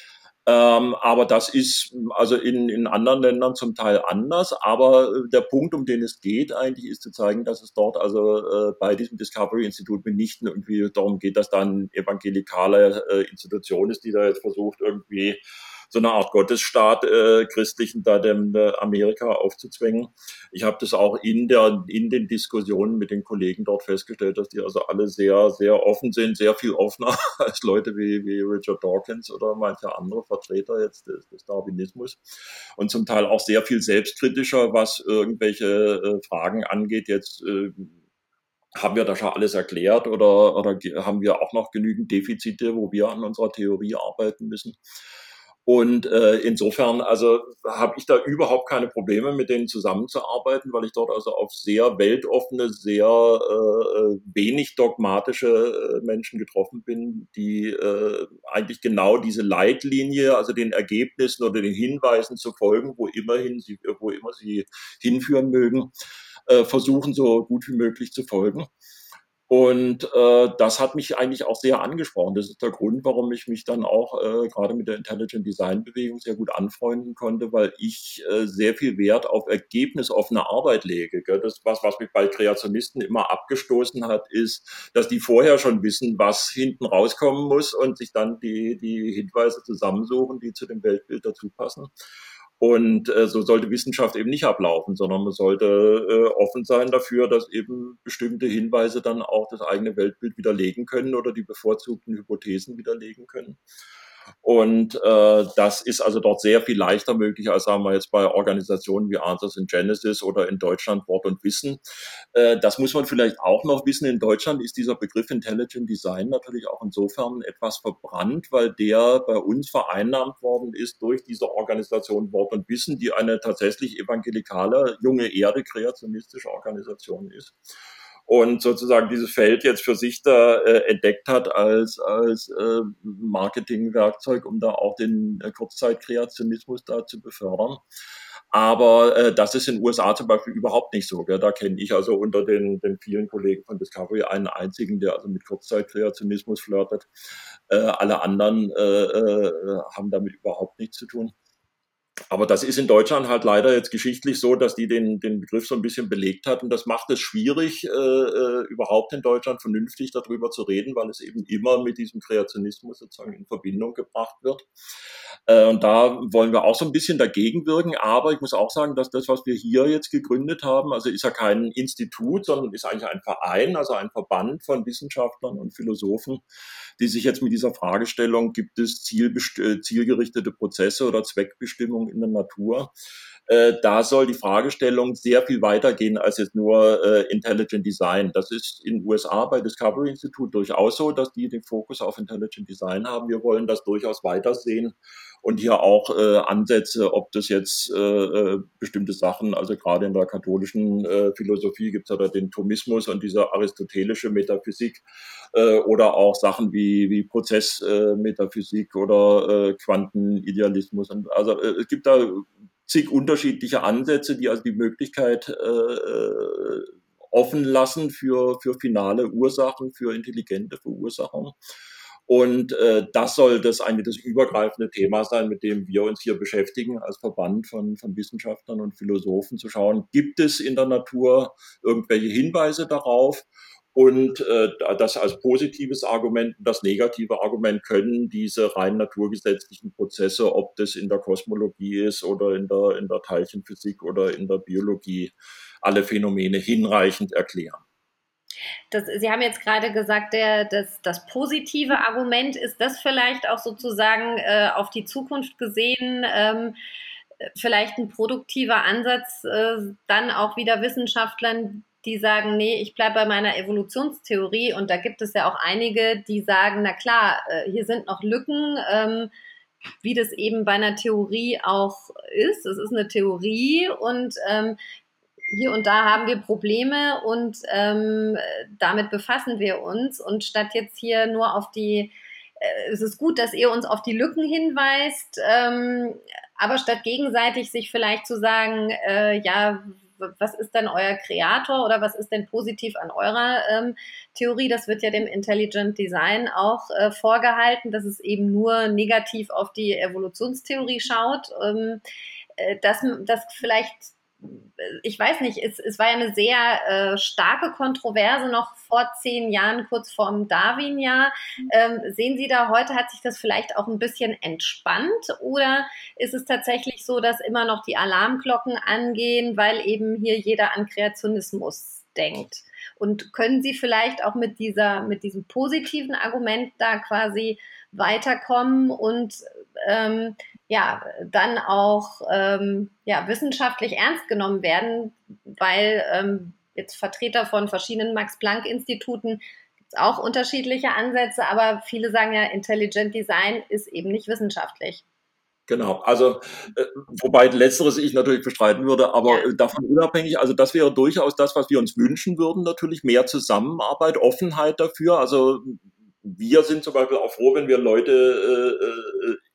Ähm, aber das ist also in, in anderen Ländern zum Teil anders. Aber der Punkt, um den es geht eigentlich, ist zu zeigen, dass es dort also äh, bei diesem Discovery Institut mitnichten irgendwie darum geht, dass da eine evangelikale äh, Institution ist, die da jetzt versucht, irgendwie so eine Art Gottesstaat äh, christlichen da dem äh, Amerika aufzuzwängen. Ich habe das auch in der in den Diskussionen mit den Kollegen dort festgestellt, dass die also alle sehr sehr offen sind, sehr viel offener als Leute wie wie Richard Dawkins oder manche andere Vertreter jetzt des, des Darwinismus und zum Teil auch sehr viel selbstkritischer, was irgendwelche äh, Fragen angeht. Jetzt äh, haben wir da schon alles erklärt oder oder haben wir auch noch genügend Defizite, wo wir an unserer Theorie arbeiten müssen? Und äh, insofern also habe ich da überhaupt keine Probleme, mit denen zusammenzuarbeiten, weil ich dort also auf sehr weltoffene, sehr äh, wenig dogmatische äh, Menschen getroffen bin, die äh, eigentlich genau diese Leitlinie, also den Ergebnissen oder den Hinweisen zu folgen, wo immerhin sie, wo immer sie hinführen mögen, äh, versuchen so gut wie möglich zu folgen. Und äh, das hat mich eigentlich auch sehr angesprochen. Das ist der Grund, warum ich mich dann auch äh, gerade mit der Intelligent Design Bewegung sehr gut anfreunden konnte, weil ich äh, sehr viel Wert auf ergebnisoffene Arbeit lege. Gell? Das, was, was mich bei Kreationisten immer abgestoßen hat, ist, dass die vorher schon wissen, was hinten rauskommen muss und sich dann die, die Hinweise zusammensuchen, die zu dem Weltbild dazu passen. Und äh, so sollte Wissenschaft eben nicht ablaufen, sondern man sollte äh, offen sein dafür, dass eben bestimmte Hinweise dann auch das eigene Weltbild widerlegen können oder die bevorzugten Hypothesen widerlegen können. Und äh, das ist also dort sehr viel leichter möglich, als sagen wir jetzt bei Organisationen wie Answers in Genesis oder in Deutschland Wort und Wissen. Äh, das muss man vielleicht auch noch wissen. In Deutschland ist dieser Begriff Intelligent Design natürlich auch insofern etwas verbrannt, weil der bei uns vereinnahmt worden ist durch diese Organisation Wort und Wissen, die eine tatsächlich evangelikale, junge Erde, kreationistische Organisation ist. Und sozusagen dieses Feld jetzt für sich da äh, entdeckt hat als, als äh, Marketingwerkzeug, um da auch den äh, Kurzzeitkreationismus da zu befördern. Aber äh, das ist in den U S A zum Beispiel überhaupt nicht so. Gell? Da kenne ich also unter den, den vielen Kollegen von Discovery einen einzigen, der also mit Kurzzeitkreationismus flirtet. Äh, alle anderen äh, äh, haben damit überhaupt nichts zu tun. Aber das ist in Deutschland halt leider jetzt geschichtlich so, dass die den, den Begriff so ein bisschen belegt hat. Und das macht es schwierig, äh, überhaupt in Deutschland vernünftig darüber zu reden, weil es eben immer mit diesem Kreationismus sozusagen in Verbindung gebracht wird. Äh, und da wollen wir auch so ein bisschen dagegen wirken. Aber ich muss auch sagen, dass das, was wir hier jetzt gegründet haben, also ist ja kein Institut, sondern ist eigentlich ein Verein, also ein Verband von Wissenschaftlern und Philosophen, die sich jetzt mit dieser Fragestellung, gibt es zielbest- zielgerichtete Prozesse oder Zweckbestimmung in der Natur, äh, da soll die Fragestellung sehr viel weiter gehen als jetzt nur äh, Intelligent Design. Das ist in den U S A bei Discovery Institute durchaus so, dass die den Fokus auf Intelligent Design haben. Wir wollen das durchaus weitersehen und hier auch äh, Ansätze, ob das jetzt äh, bestimmte Sachen, also gerade in der katholischen äh, Philosophie gibt es ja da den Thomismus und diese aristotelische Metaphysik äh, oder auch Sachen wie, wie Prozessmetaphysik äh, oder äh, Quantenidealismus. Und also äh, es gibt da zig unterschiedliche Ansätze, die also die Möglichkeit äh, offen lassen für, für finale Ursachen, für intelligente Verursachungen. Und äh, das soll das eigentlich das übergreifende Thema sein, mit dem wir uns hier beschäftigen als Verband von, von Wissenschaftlern und Philosophen, zu schauen, gibt es in der Natur irgendwelche Hinweise darauf? Und äh, das als positives Argument, das negative Argument, können diese rein naturgesetzlichen Prozesse, ob das in der Kosmologie ist oder in der, in der Teilchenphysik oder in der Biologie, alle Phänomene hinreichend erklären. Das, Sie haben jetzt gerade gesagt, der, das, das positive Argument, ist das vielleicht auch sozusagen äh, auf die Zukunft gesehen, ähm, vielleicht ein produktiver Ansatz, äh, dann auch wieder Wissenschaftlern, die sagen, nee, ich bleibe bei meiner Evolutionstheorie, und da gibt es ja auch einige, die sagen, na klar, äh, hier sind noch Lücken, ähm, wie das eben bei einer Theorie auch ist. Es ist eine Theorie, und ähm, hier und da haben wir Probleme, und ähm, damit befassen wir uns. Und statt jetzt hier nur auf die, äh, es ist gut, dass ihr uns auf die Lücken hinweist, ähm, aber statt gegenseitig sich vielleicht zu sagen, äh, ja, was ist denn euer Kreator oder was ist denn positiv an eurer ähm, Theorie? Das wird ja dem Intelligent Design auch äh, vorgehalten, dass es eben nur negativ auf die Evolutionstheorie schaut. Ähm, äh, dass, dass vielleicht, ich weiß nicht, es, es war ja eine sehr äh, starke Kontroverse noch vor zehn Jahren, kurz vorm Darwin-Jahr. Ähm, sehen Sie da heute, hat sich das vielleicht auch ein bisschen entspannt, oder ist es tatsächlich so, dass immer noch die Alarmglocken angehen, weil eben hier jeder an Kreationismus denkt? Und können Sie vielleicht auch mit dieser, mit diesem positiven Argument da quasi weiterkommen und ähm, ja, dann auch ähm, ja, wissenschaftlich ernst genommen werden, weil ähm, jetzt Vertreter von verschiedenen Max-Planck-Instituten gibt es auch unterschiedliche Ansätze, aber viele sagen ja, Intelligent Design ist eben nicht wissenschaftlich. Genau, also äh, wobei letzteres ich natürlich bestreiten würde, aber Ja. äh, davon unabhängig, also das wäre durchaus das, was wir uns wünschen würden, natürlich mehr Zusammenarbeit, Offenheit dafür. Also wir sind zum Beispiel auch froh, wenn wir Leute äh, äh,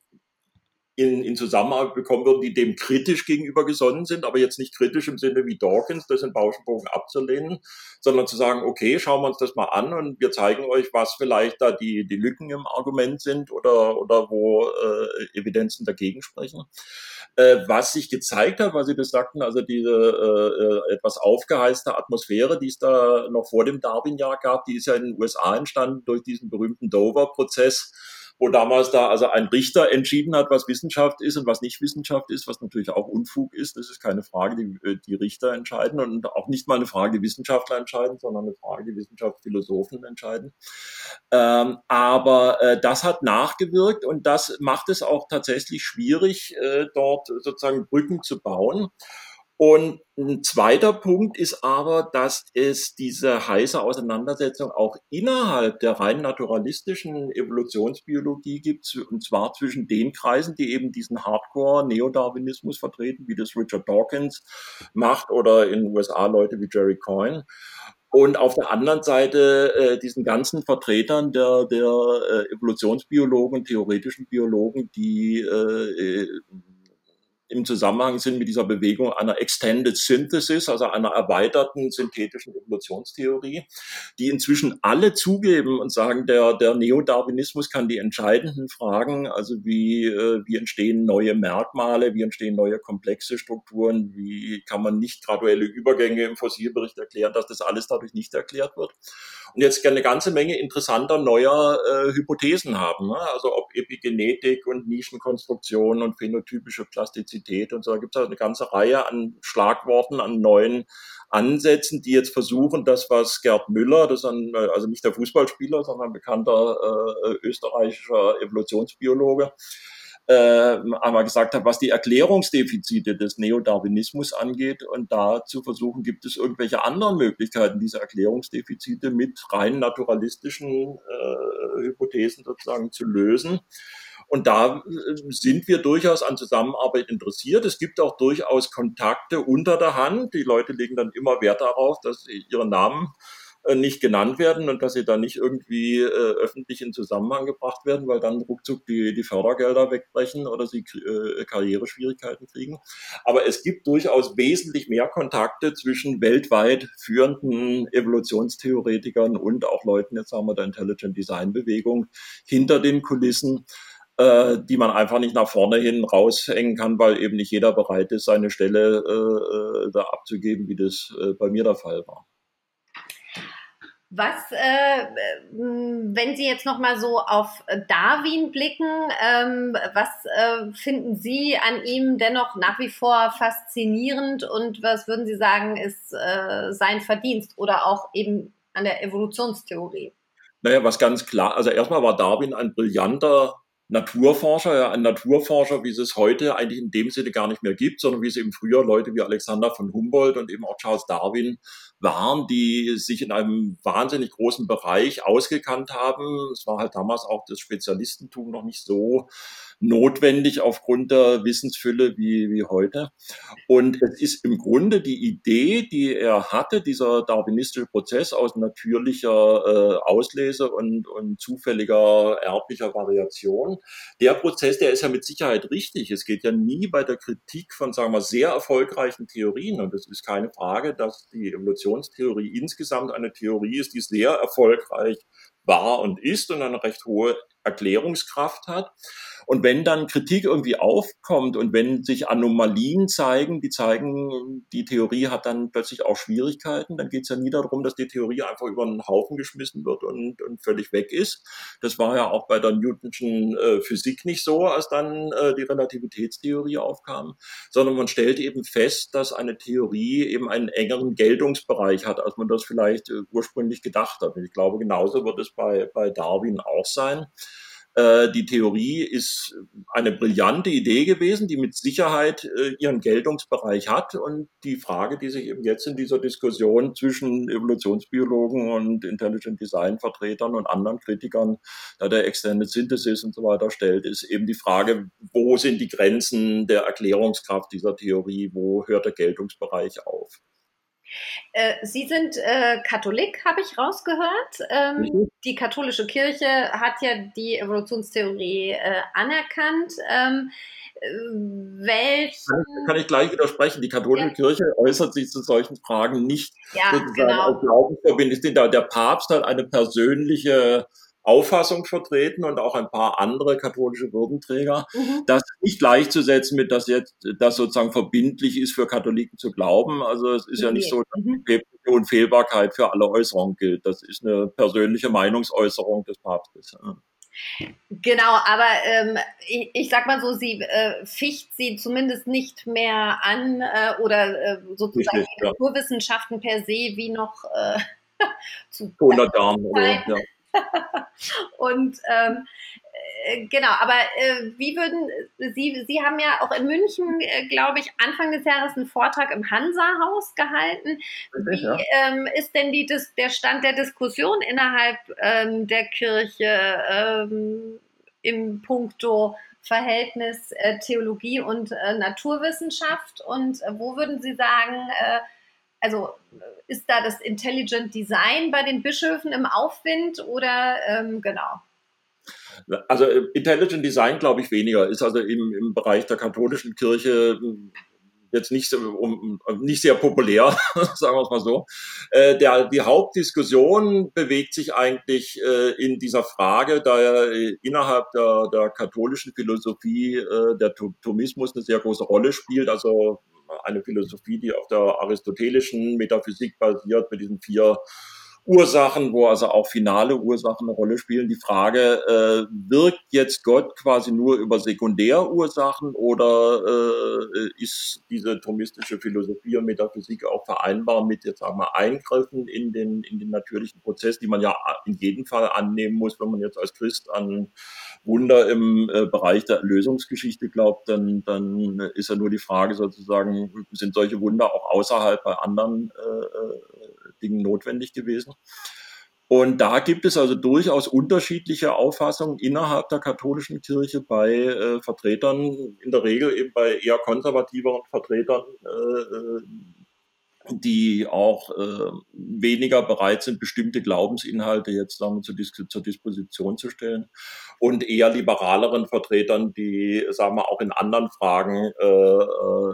in, in Zusammenarbeit bekommen würden, die dem kritisch gegenüber gesonnen sind, aber jetzt nicht kritisch im Sinne wie Dawkins, das in Bauschenbogen abzulehnen, sondern zu sagen, okay, schauen wir uns das mal an und wir zeigen euch, was vielleicht da die, die Lücken im Argument sind oder, oder wo äh, Evidenzen dagegen sprechen. Äh, was sich gezeigt hat, weil Sie das sagten, also diese äh, etwas aufgeheizte Atmosphäre, die es da noch vor dem Darwin-Jahr gab, die ist ja in den U S A entstanden durch diesen berühmten Dover-Prozess, wo damals da also ein Richter entschieden hat, was Wissenschaft ist und was nicht Wissenschaft ist, was natürlich auch Unfug ist. Das ist keine Frage, die, die Richter entscheiden und auch nicht mal eine Frage, die Wissenschaftler entscheiden, sondern eine Frage, die Wissenschaftsphilosophen entscheiden. Ähm, aber äh, das hat nachgewirkt und das macht es auch tatsächlich schwierig, äh, dort sozusagen Brücken zu bauen. Und ein zweiter Punkt ist aber, dass es diese heiße Auseinandersetzung auch innerhalb der rein naturalistischen Evolutionsbiologie gibt, und zwar zwischen den Kreisen, die eben diesen Hardcore-Neodarwinismus vertreten, wie das Richard Dawkins macht oder in den U S A Leute wie Jerry Coyne. Und auf der anderen Seite äh, diesen ganzen Vertretern der, der äh, Evolutionsbiologen, theoretischen Biologen, die äh, im Zusammenhang sind mit dieser Bewegung einer Extended Synthesis, also einer erweiterten synthetischen Evolutionstheorie, die inzwischen alle zugeben und sagen, der, der Neodarwinismus kann die entscheidenden Fragen, also wie, äh, wie entstehen neue Merkmale, wie entstehen neue komplexe Strukturen, wie kann man nicht graduelle Übergänge im Fossilbericht erklären, dass das alles dadurch nicht erklärt wird. Und jetzt eine ganze Menge interessanter neuer äh, Hypothesen haben, ne? Also ob Epigenetik und Nischenkonstruktion und phänotypische Plastizität und so. Da gibt es eine ganze Reihe an Schlagworten, an neuen Ansätzen, die jetzt versuchen, das, was Gerd Müller, das ist ein, also nicht der Fußballspieler, sondern ein bekannter äh, österreichischer Evolutionsbiologe, äh, einmal gesagt hat, was die Erklärungsdefizite des Neodarwinismus angeht. Und da zu versuchen, gibt es irgendwelche anderen Möglichkeiten, diese Erklärungsdefizite mit rein naturalistischen äh, Hypothesen sozusagen zu lösen. Und da sind wir durchaus an Zusammenarbeit interessiert. Es gibt auch durchaus Kontakte unter der Hand. Die Leute legen dann immer Wert darauf, dass ihre Namen nicht genannt werden und dass sie dann nicht irgendwie äh, öffentlich in Zusammenhang gebracht werden, weil dann ruckzuck die, die Fördergelder wegbrechen oder sie äh, Karriereschwierigkeiten kriegen. Aber es gibt durchaus wesentlich mehr Kontakte zwischen weltweit führenden Evolutionstheoretikern und auch Leuten, jetzt sagen wir der Intelligent Design Bewegung, hinter den Kulissen, äh, die man einfach nicht nach vorne hin raushängen kann, weil eben nicht jeder bereit ist, seine Stelle äh, da abzugeben, wie das äh, bei mir der Fall war. Was, äh, wenn Sie jetzt noch mal so auf Darwin blicken, ähm, was äh, finden Sie an ihm dennoch nach wie vor faszinierend und was würden Sie sagen, ist äh, sein Verdienst oder auch eben an der Evolutionstheorie? Naja, was ganz klar, also erstmal war Darwin ein brillanter Naturforscher, ja, ein Naturforscher, wie es es heute eigentlich in dem Sinne gar nicht mehr gibt, sondern wie es eben früher Leute wie Alexander von Humboldt und eben auch Charles Darwin waren, die sich in einem wahnsinnig großen Bereich ausgekannt haben. Es war halt damals auch das Spezialistentum noch nicht so notwendig aufgrund der Wissensfülle wie, wie heute. Und es ist im Grunde die Idee, die er hatte, dieser darwinistische Prozess aus natürlicher äh, Auslese und, und zufälliger erblicher Variation. Der Prozess, der ist ja mit Sicherheit richtig. Es geht ja nie bei der Kritik von, sagen wir, sehr erfolgreichen Theorien. Und es ist keine Frage, dass die Evolutionstheorie insgesamt eine Theorie ist, die sehr erfolgreich war und ist und eine recht hohe Erklärungskraft hat. Und wenn dann Kritik irgendwie aufkommt und wenn sich Anomalien zeigen, die zeigen, die Theorie hat dann plötzlich auch Schwierigkeiten, dann geht es ja nie darum, dass die Theorie einfach über einen Haufen geschmissen wird und, und völlig weg ist. Das war ja auch bei der Newtonschen äh, Physik nicht so, als dann äh, die Relativitätstheorie aufkam, sondern man stellt eben fest, dass eine Theorie eben einen engeren Geltungsbereich hat, als man das vielleicht äh, ursprünglich gedacht hat. Und ich glaube, genauso wird es bei, bei Darwin auch sein. Die Theorie ist eine brillante Idee gewesen, die mit Sicherheit äh, ihren Geltungsbereich hat. Und die Frage, die sich eben jetzt in dieser Diskussion zwischen Evolutionsbiologen und Intelligent Design Vertretern und anderen Kritikern äh, der Extended Synthesis und so weiter stellt, ist eben die Frage, wo sind die Grenzen der Erklärungskraft dieser Theorie, wo hört der Geltungsbereich auf? Äh, Sie sind äh, Katholik, habe ich rausgehört. Ähm, die katholische Kirche hat ja die Evolutionstheorie äh, anerkannt. Ähm, welchen... Kann ich, kann ich gleich widersprechen. Die katholische ja. Kirche äußert sich zu solchen Fragen nicht ja, sozusagen genau. als Glaubensverbindnis. Der, der Papst hat eine persönliche Auffassung vertreten und auch ein paar andere katholische Würdenträger. Mhm. Das ist nicht gleichzusetzen mit, dass jetzt das sozusagen verbindlich ist für Katholiken zu glauben. Also es ist okay. ja nicht so, dass die päpstliche Unfehlbarkeit für alle Äußerungen gilt. Das ist eine persönliche Meinungsäußerung des Papstes. Genau, aber ähm, ich, ich sag mal so, sie äh, ficht sie zumindest nicht mehr an äh, oder äh, sozusagen Richtig, die ja. Naturwissenschaften per se wie noch äh, zu hundert Jahren oder, Zeiten. ja. Und ähm, äh, genau, aber äh, wie würden Sie, Sie haben ja auch in München, äh, glaube ich, Anfang des Jahres einen Vortrag im Hansa-Haus gehalten. Richtig, Wie ja. ähm, ist denn die, Dis- der Stand der Diskussion innerhalb ähm, der Kirche ähm, im Puncto Verhältnis äh, Theologie und äh, Naturwissenschaft? Und äh, wo würden Sie sagen, äh, also ist da das Intelligent Design bei den Bischöfen im Aufwind oder ähm, genau? Also äh, Intelligent Design glaube ich weniger, ist also im, im Bereich der katholischen Kirche äh, jetzt nicht, so, um, nicht sehr populär, sagen wir es mal so. Äh, der, die Hauptdiskussion bewegt sich eigentlich äh, in dieser Frage, da ja äh, innerhalb der, der katholischen Philosophie äh, der Thomismus eine sehr große Rolle spielt, also eine Philosophie, die auf der aristotelischen Metaphysik basiert, mit diesen vier Ursachen, wo also auch finale Ursachen eine Rolle spielen. Die Frage, äh, wirkt jetzt Gott quasi nur über Sekundärursachen oder äh, ist diese thomistische Philosophie und Metaphysik auch vereinbar mit, jetzt sagen wir, Eingriffen in den, in den natürlichen Prozess, die man ja in jedem Fall annehmen muss, wenn man jetzt als Christ an Wunder im äh, Bereich der Erlösungsgeschichte glaubt, dann, dann ist ja nur die Frage sozusagen, sind solche Wunder auch außerhalb bei anderen äh, Dingen notwendig gewesen? Und da gibt es also durchaus unterschiedliche Auffassungen innerhalb der katholischen Kirche bei äh, Vertretern, in der Regel eben bei eher konservativeren Vertretern, äh, die auch äh, weniger bereit sind, bestimmte Glaubensinhalte jetzt sagen wir, zur, Dis zur Disposition zu stellen und eher liberaleren Vertretern, die sagen wir auch in anderen Fragen äh, äh,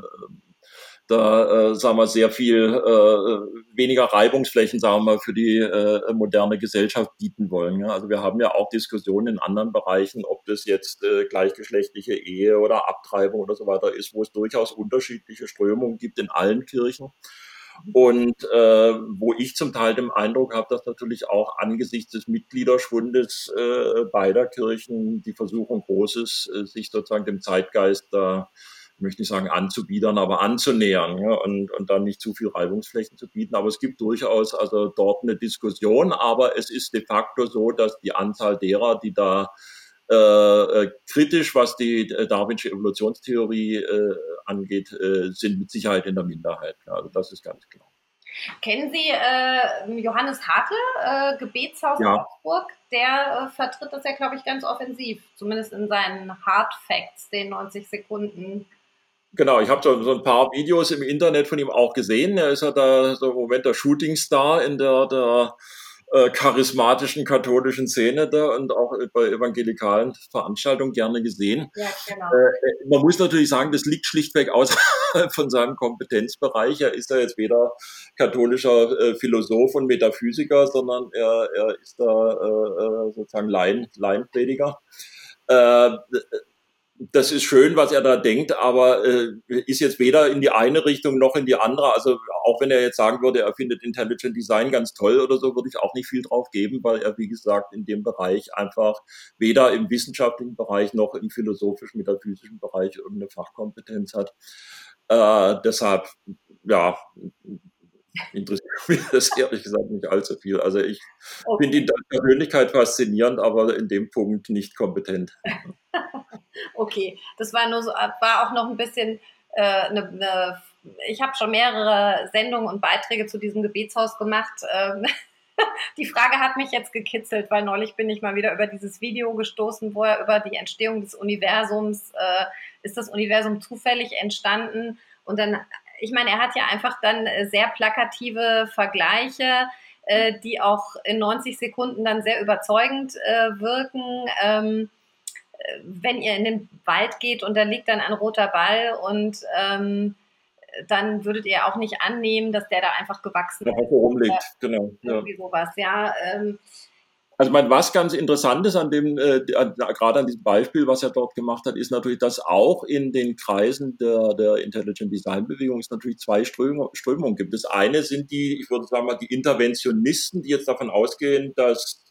da äh, sagen wir sehr viel äh, weniger Reibungsflächen sagen wir für die äh, moderne Gesellschaft bieten wollen. Ja? Also wir haben ja auch Diskussionen in anderen Bereichen, ob das jetzt äh, gleichgeschlechtliche Ehe oder Abtreibung oder so weiter ist, wo es durchaus unterschiedliche Strömungen gibt in allen Kirchen. Und äh, wo ich zum Teil den Eindruck habe, dass natürlich auch angesichts des Mitgliederschwundes äh, beider Kirchen die Versuchung groß ist, äh, sich sozusagen dem Zeitgeist da, ich möchte nicht sagen anzubiedern, aber anzunähern, ja, und, und dann nicht zu viel Reibungsflächen zu bieten. Aber es gibt durchaus also dort eine Diskussion, aber es ist de facto so, dass die Anzahl derer, die da äh, kritisch, was die äh, darwinsche Evolutionstheorie äh, angeht, äh, sind mit Sicherheit in der Minderheit. Ja, also das ist ganz klar. Kennen Sie äh, Johannes Hartl, äh, Gebetshaus Ja, Augsburg? Der äh, vertritt das ja, glaube ich, ganz offensiv, zumindest in seinen Hard Facts, den neunzig Sekunden. genau. Ich habe so, so ein paar Videos im Internet von ihm auch gesehen. Er ist ja da so im Moment der Shootingstar in der, der äh, charismatischen katholischen Szene da und auch bei evangelikalen Veranstaltungen gerne gesehen. Ja, genau. Äh, man muss natürlich sagen, das liegt schlichtweg außerhalb von seinem Kompetenzbereich. Er ist ja jetzt weder katholischer äh, Philosoph und Metaphysiker, sondern er, er ist da äh, sozusagen Laien, Laienprediger. Äh, das ist schön, was er da denkt, aber äh, ist jetzt weder in die eine Richtung noch in die andere. Also auch wenn er jetzt sagen würde, er findet Intelligent Design ganz toll oder so, würde ich auch nicht viel drauf geben, weil er, wie gesagt, in dem Bereich einfach weder im wissenschaftlichen Bereich noch im philosophischen, metaphysischen Bereich irgendeine Fachkompetenz hat. Äh, deshalb, ja, interessiert mich das ehrlich gesagt nicht allzu viel. Also ich finde Okay. die Persönlichkeit faszinierend, aber in dem Punkt nicht kompetent. Okay, das war nur so, war auch noch ein bisschen äh, eine, eine ich habe schon mehrere Sendungen und Beiträge zu diesem Gebetshaus gemacht. Ähm, die Frage hat mich jetzt gekitzelt, weil neulich bin ich mal wieder über dieses Video gestoßen, wo er über die Entstehung des Universums, äh, ist das Universum zufällig entstanden? Und dann, ich meine, er hat ja einfach dann sehr plakative Vergleiche, äh, die auch in neunzig Sekunden dann sehr überzeugend äh, wirken. Ähm, wenn ihr in den Wald geht und da liegt dann ein roter Ball und ähm, dann würdet ihr auch nicht annehmen, dass der da einfach gewachsen Noch ist. rumliegt, genau. Ja. Irgendwie sowas, ja. Ähm, Also mein, was ganz interessant ist an dem, äh, an, gerade an diesem Beispiel, was er dort gemacht hat, ist natürlich, dass auch in den Kreisen der, der Intelligent Design Bewegung es natürlich zwei Strömungen, Strömungen gibt. Das eine sind die, ich würde sagen mal, die Interventionisten, die jetzt davon ausgehen, dass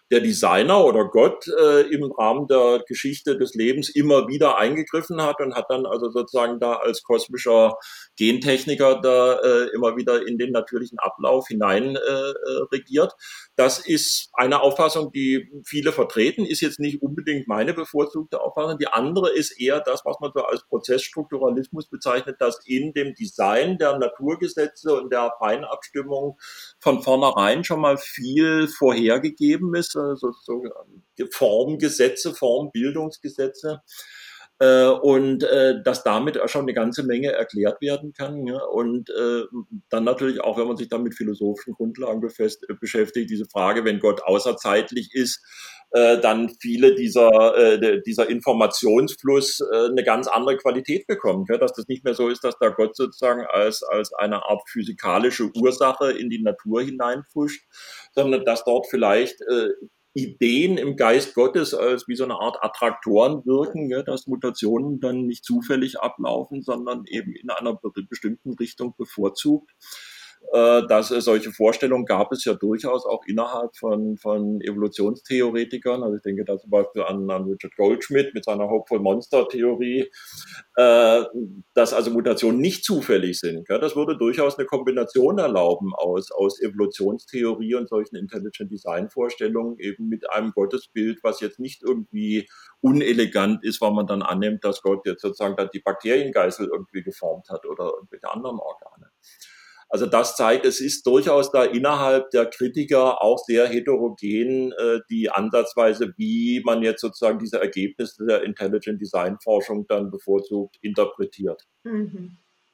der Designer oder Gott äh, im Rahmen der Geschichte des Lebens immer wieder eingegriffen hat und hat dann also sozusagen da als kosmischer Gentechniker da äh, immer wieder in den natürlichen Ablauf hinein äh, regiert. Das ist eine Auffassung, die viele vertreten, ist jetzt nicht unbedingt meine bevorzugte Auffassung. Die andere ist eher das, was man so als Prozessstrukturalismus bezeichnet, dass in dem Design der Naturgesetze und der Feinabstimmung von vornherein schon mal viel vorhergegeben ist, also so Formgesetze, Formbildungsgesetze, äh, und äh, dass damit schon eine ganze Menge erklärt werden kann. Ja? Und äh, dann natürlich auch, wenn man sich dann mit philosophischen Grundlagen befest, äh, beschäftigt, diese Frage, wenn Gott außerzeitlich ist, äh, dann viele dieser, äh, dieser Informationsfluss äh, eine ganz andere Qualität bekommt. Ja? Dass das nicht mehr so ist, dass da Gott sozusagen als, als eine Art physikalische Ursache in die Natur hineinpfuscht, sondern dass dort vielleicht äh, Ideen im Geist Gottes als wie so eine Art Attraktoren wirken, ja, dass Mutationen dann nicht zufällig ablaufen, sondern eben in einer bestimmten Richtung bevorzugt. Äh, dass äh, solche Vorstellungen gab es ja durchaus auch innerhalb von, von Evolutionstheoretikern. Also ich denke da zum Beispiel an, an Richard Goldschmidt mit seiner Hopeful Monster Theorie, äh, dass also Mutationen nicht zufällig sind. Gell? Das würde durchaus eine Kombination erlauben aus, aus Evolutionstheorie und solchen Intelligent Design Vorstellungen eben mit einem Gottesbild, was jetzt nicht irgendwie unelegant ist, weil man dann annimmt, dass Gott jetzt sozusagen dann die Bakteriengeißel irgendwie geformt hat oder irgendwelche anderen Organe. Also das zeigt, es ist durchaus da innerhalb der Kritiker auch sehr heterogen, äh, die Ansatzweise, wie man jetzt sozusagen diese Ergebnisse der Intelligent Design Forschung dann bevorzugt interpretiert. Mhm.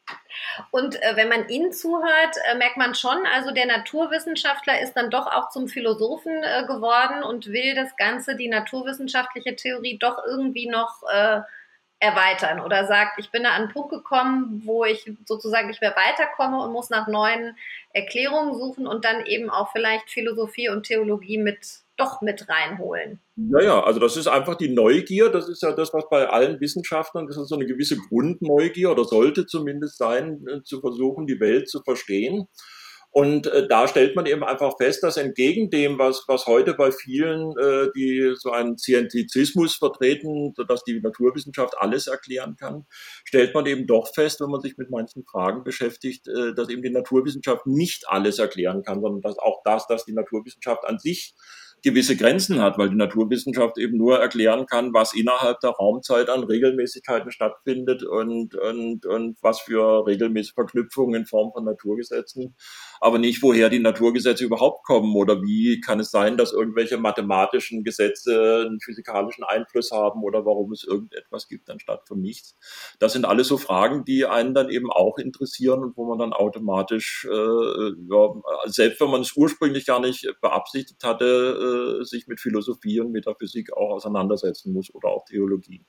Und äh, wenn man Ihnen zuhört, äh, merkt man schon, also der Naturwissenschaftler ist dann doch auch zum Philosophen äh, geworden und will das Ganze, die naturwissenschaftliche Theorie, doch irgendwie noch äh, erweitern oder sagt, ich bin da an einen Punkt gekommen, wo ich sozusagen nicht mehr weiterkomme und muss nach neuen Erklärungen suchen und dann eben auch vielleicht Philosophie und Theologie mit doch mit reinholen. Ja, ja, also das ist einfach die Neugier, das ist ja das, was bei allen Wissenschaftlern, das ist so eine gewisse Grundneugier oder sollte zumindest sein, zu versuchen, die Welt zu verstehen. Und äh, da stellt man eben einfach fest, dass entgegen dem, was, was heute bei vielen, äh, die so einen Scientizismus vertreten, dass die Naturwissenschaft alles erklären kann, stellt man eben doch fest, wenn man sich mit manchen Fragen beschäftigt, äh, dass eben die Naturwissenschaft nicht alles erklären kann, sondern dass auch das, dass die Naturwissenschaft an sich gewisse Grenzen hat, weil die Naturwissenschaft eben nur erklären kann, was innerhalb der Raumzeit an Regelmäßigkeiten stattfindet und, und, und was für regelmäßige Verknüpfungen in Form von Naturgesetzen, aber nicht, woher die Naturgesetze überhaupt kommen oder wie kann es sein, dass irgendwelche mathematischen Gesetze einen physikalischen Einfluss haben oder warum es irgendetwas gibt anstatt von nichts. Das sind alles so Fragen, die einen dann eben auch interessieren und wo man dann automatisch, äh, ja, selbst wenn man es ursprünglich gar nicht beabsichtigt hatte, sich mit Philosophie und Metaphysik auch auseinandersetzen muss oder auch Theologie.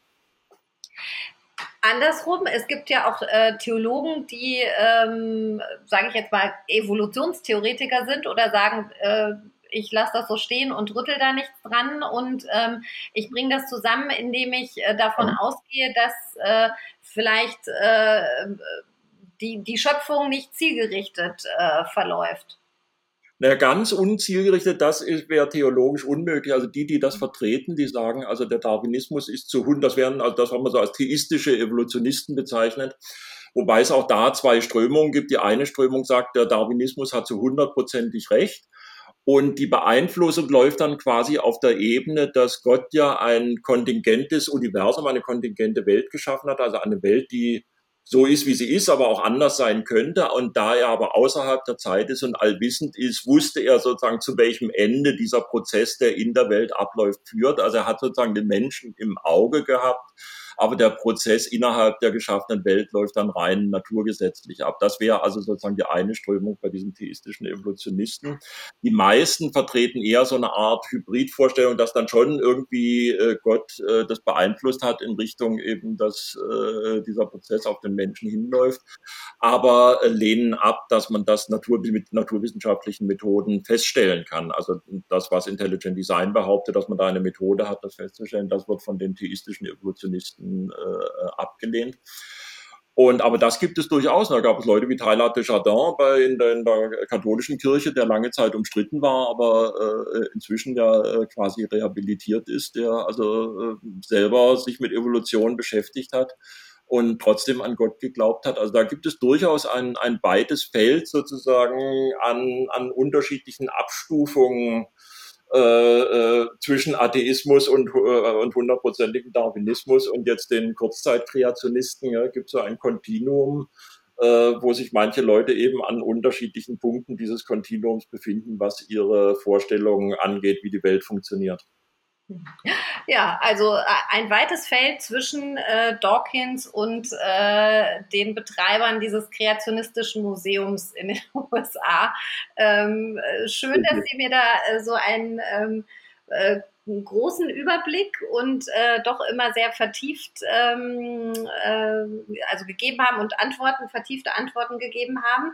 Andersrum, es gibt ja auch äh, Theologen, die, ähm, sage ich jetzt mal, Evolutionstheoretiker sind oder sagen, äh, ich lasse das so stehen und rüttel da nichts dran und ähm, ich bringe das zusammen, indem ich äh, davon mhm. ausgehe, dass äh, vielleicht äh, die, die Schöpfung nicht zielgerichtet äh, verläuft. Naja, ganz unzielgerichtet, das wäre theologisch unmöglich. Also die, die das vertreten, die sagen, also der Darwinismus ist zu hundert, das wären, also das, was man so als theistische Evolutionisten bezeichnet. Wobei es auch da zwei Strömungen gibt. Die eine Strömung sagt, der Darwinismus hat zu hundertprozentig recht. Und die Beeinflussung läuft dann quasi auf der Ebene, dass Gott ja ein kontingentes Universum, eine kontingente Welt geschaffen hat, also eine Welt, die so ist, wie sie ist, aber auch anders sein könnte. Und da er aber außerhalb der Zeit ist und allwissend ist, wusste er sozusagen, zu welchem Ende dieser Prozess, der in der Welt abläuft, führt. Also er hat sozusagen den Menschen im Auge gehabt, aber der Prozess innerhalb der geschaffenen Welt läuft dann rein naturgesetzlich ab. Das wäre also sozusagen die eine Strömung bei diesen theistischen Evolutionisten. Die meisten vertreten eher so eine Art Hybridvorstellung, dass dann schon irgendwie äh, Gott äh, das beeinflusst hat in Richtung eben, dass äh, dieser Prozess auf den Menschen hinläuft, aber äh, lehnen ab, dass man das Natur, mit naturwissenschaftlichen Methoden feststellen kann. Also das, was Intelligent Design behauptet, dass man da eine Methode hat, das festzustellen, das wird von den theistischen Evolutionisten äh, abgelehnt. Und, aber das gibt es durchaus. Da gab es Leute wie Teilhard de Chardin bei, in, der, in der katholischen Kirche, der lange Zeit umstritten war, aber äh, inzwischen ja äh, quasi rehabilitiert ist, der also äh, selber sich mit Evolution beschäftigt hat und trotzdem an Gott geglaubt hat. Also da gibt es durchaus ein, ein weites Feld sozusagen an, an unterschiedlichen Abstufungen äh, äh, zwischen Atheismus und, äh, und hundertprozentigem Darwinismus und jetzt den Kurzzeitkreationisten. Ja, gibt es so ein Kontinuum, äh, wo sich manche Leute eben an unterschiedlichen Punkten dieses Kontinuums befinden, was ihre Vorstellungen angeht, wie die Welt funktioniert. Ja, also ein weites Feld zwischen äh, Dawkins und äh, den Betreibern dieses kreationistischen Museums in den U S A. Ähm, schön, dass Sie mir da äh, so einen, ähm, äh, einen großen Überblick und äh, doch immer sehr vertieft ähm, äh, also gegeben haben und Antworten, vertiefte Antworten gegeben haben.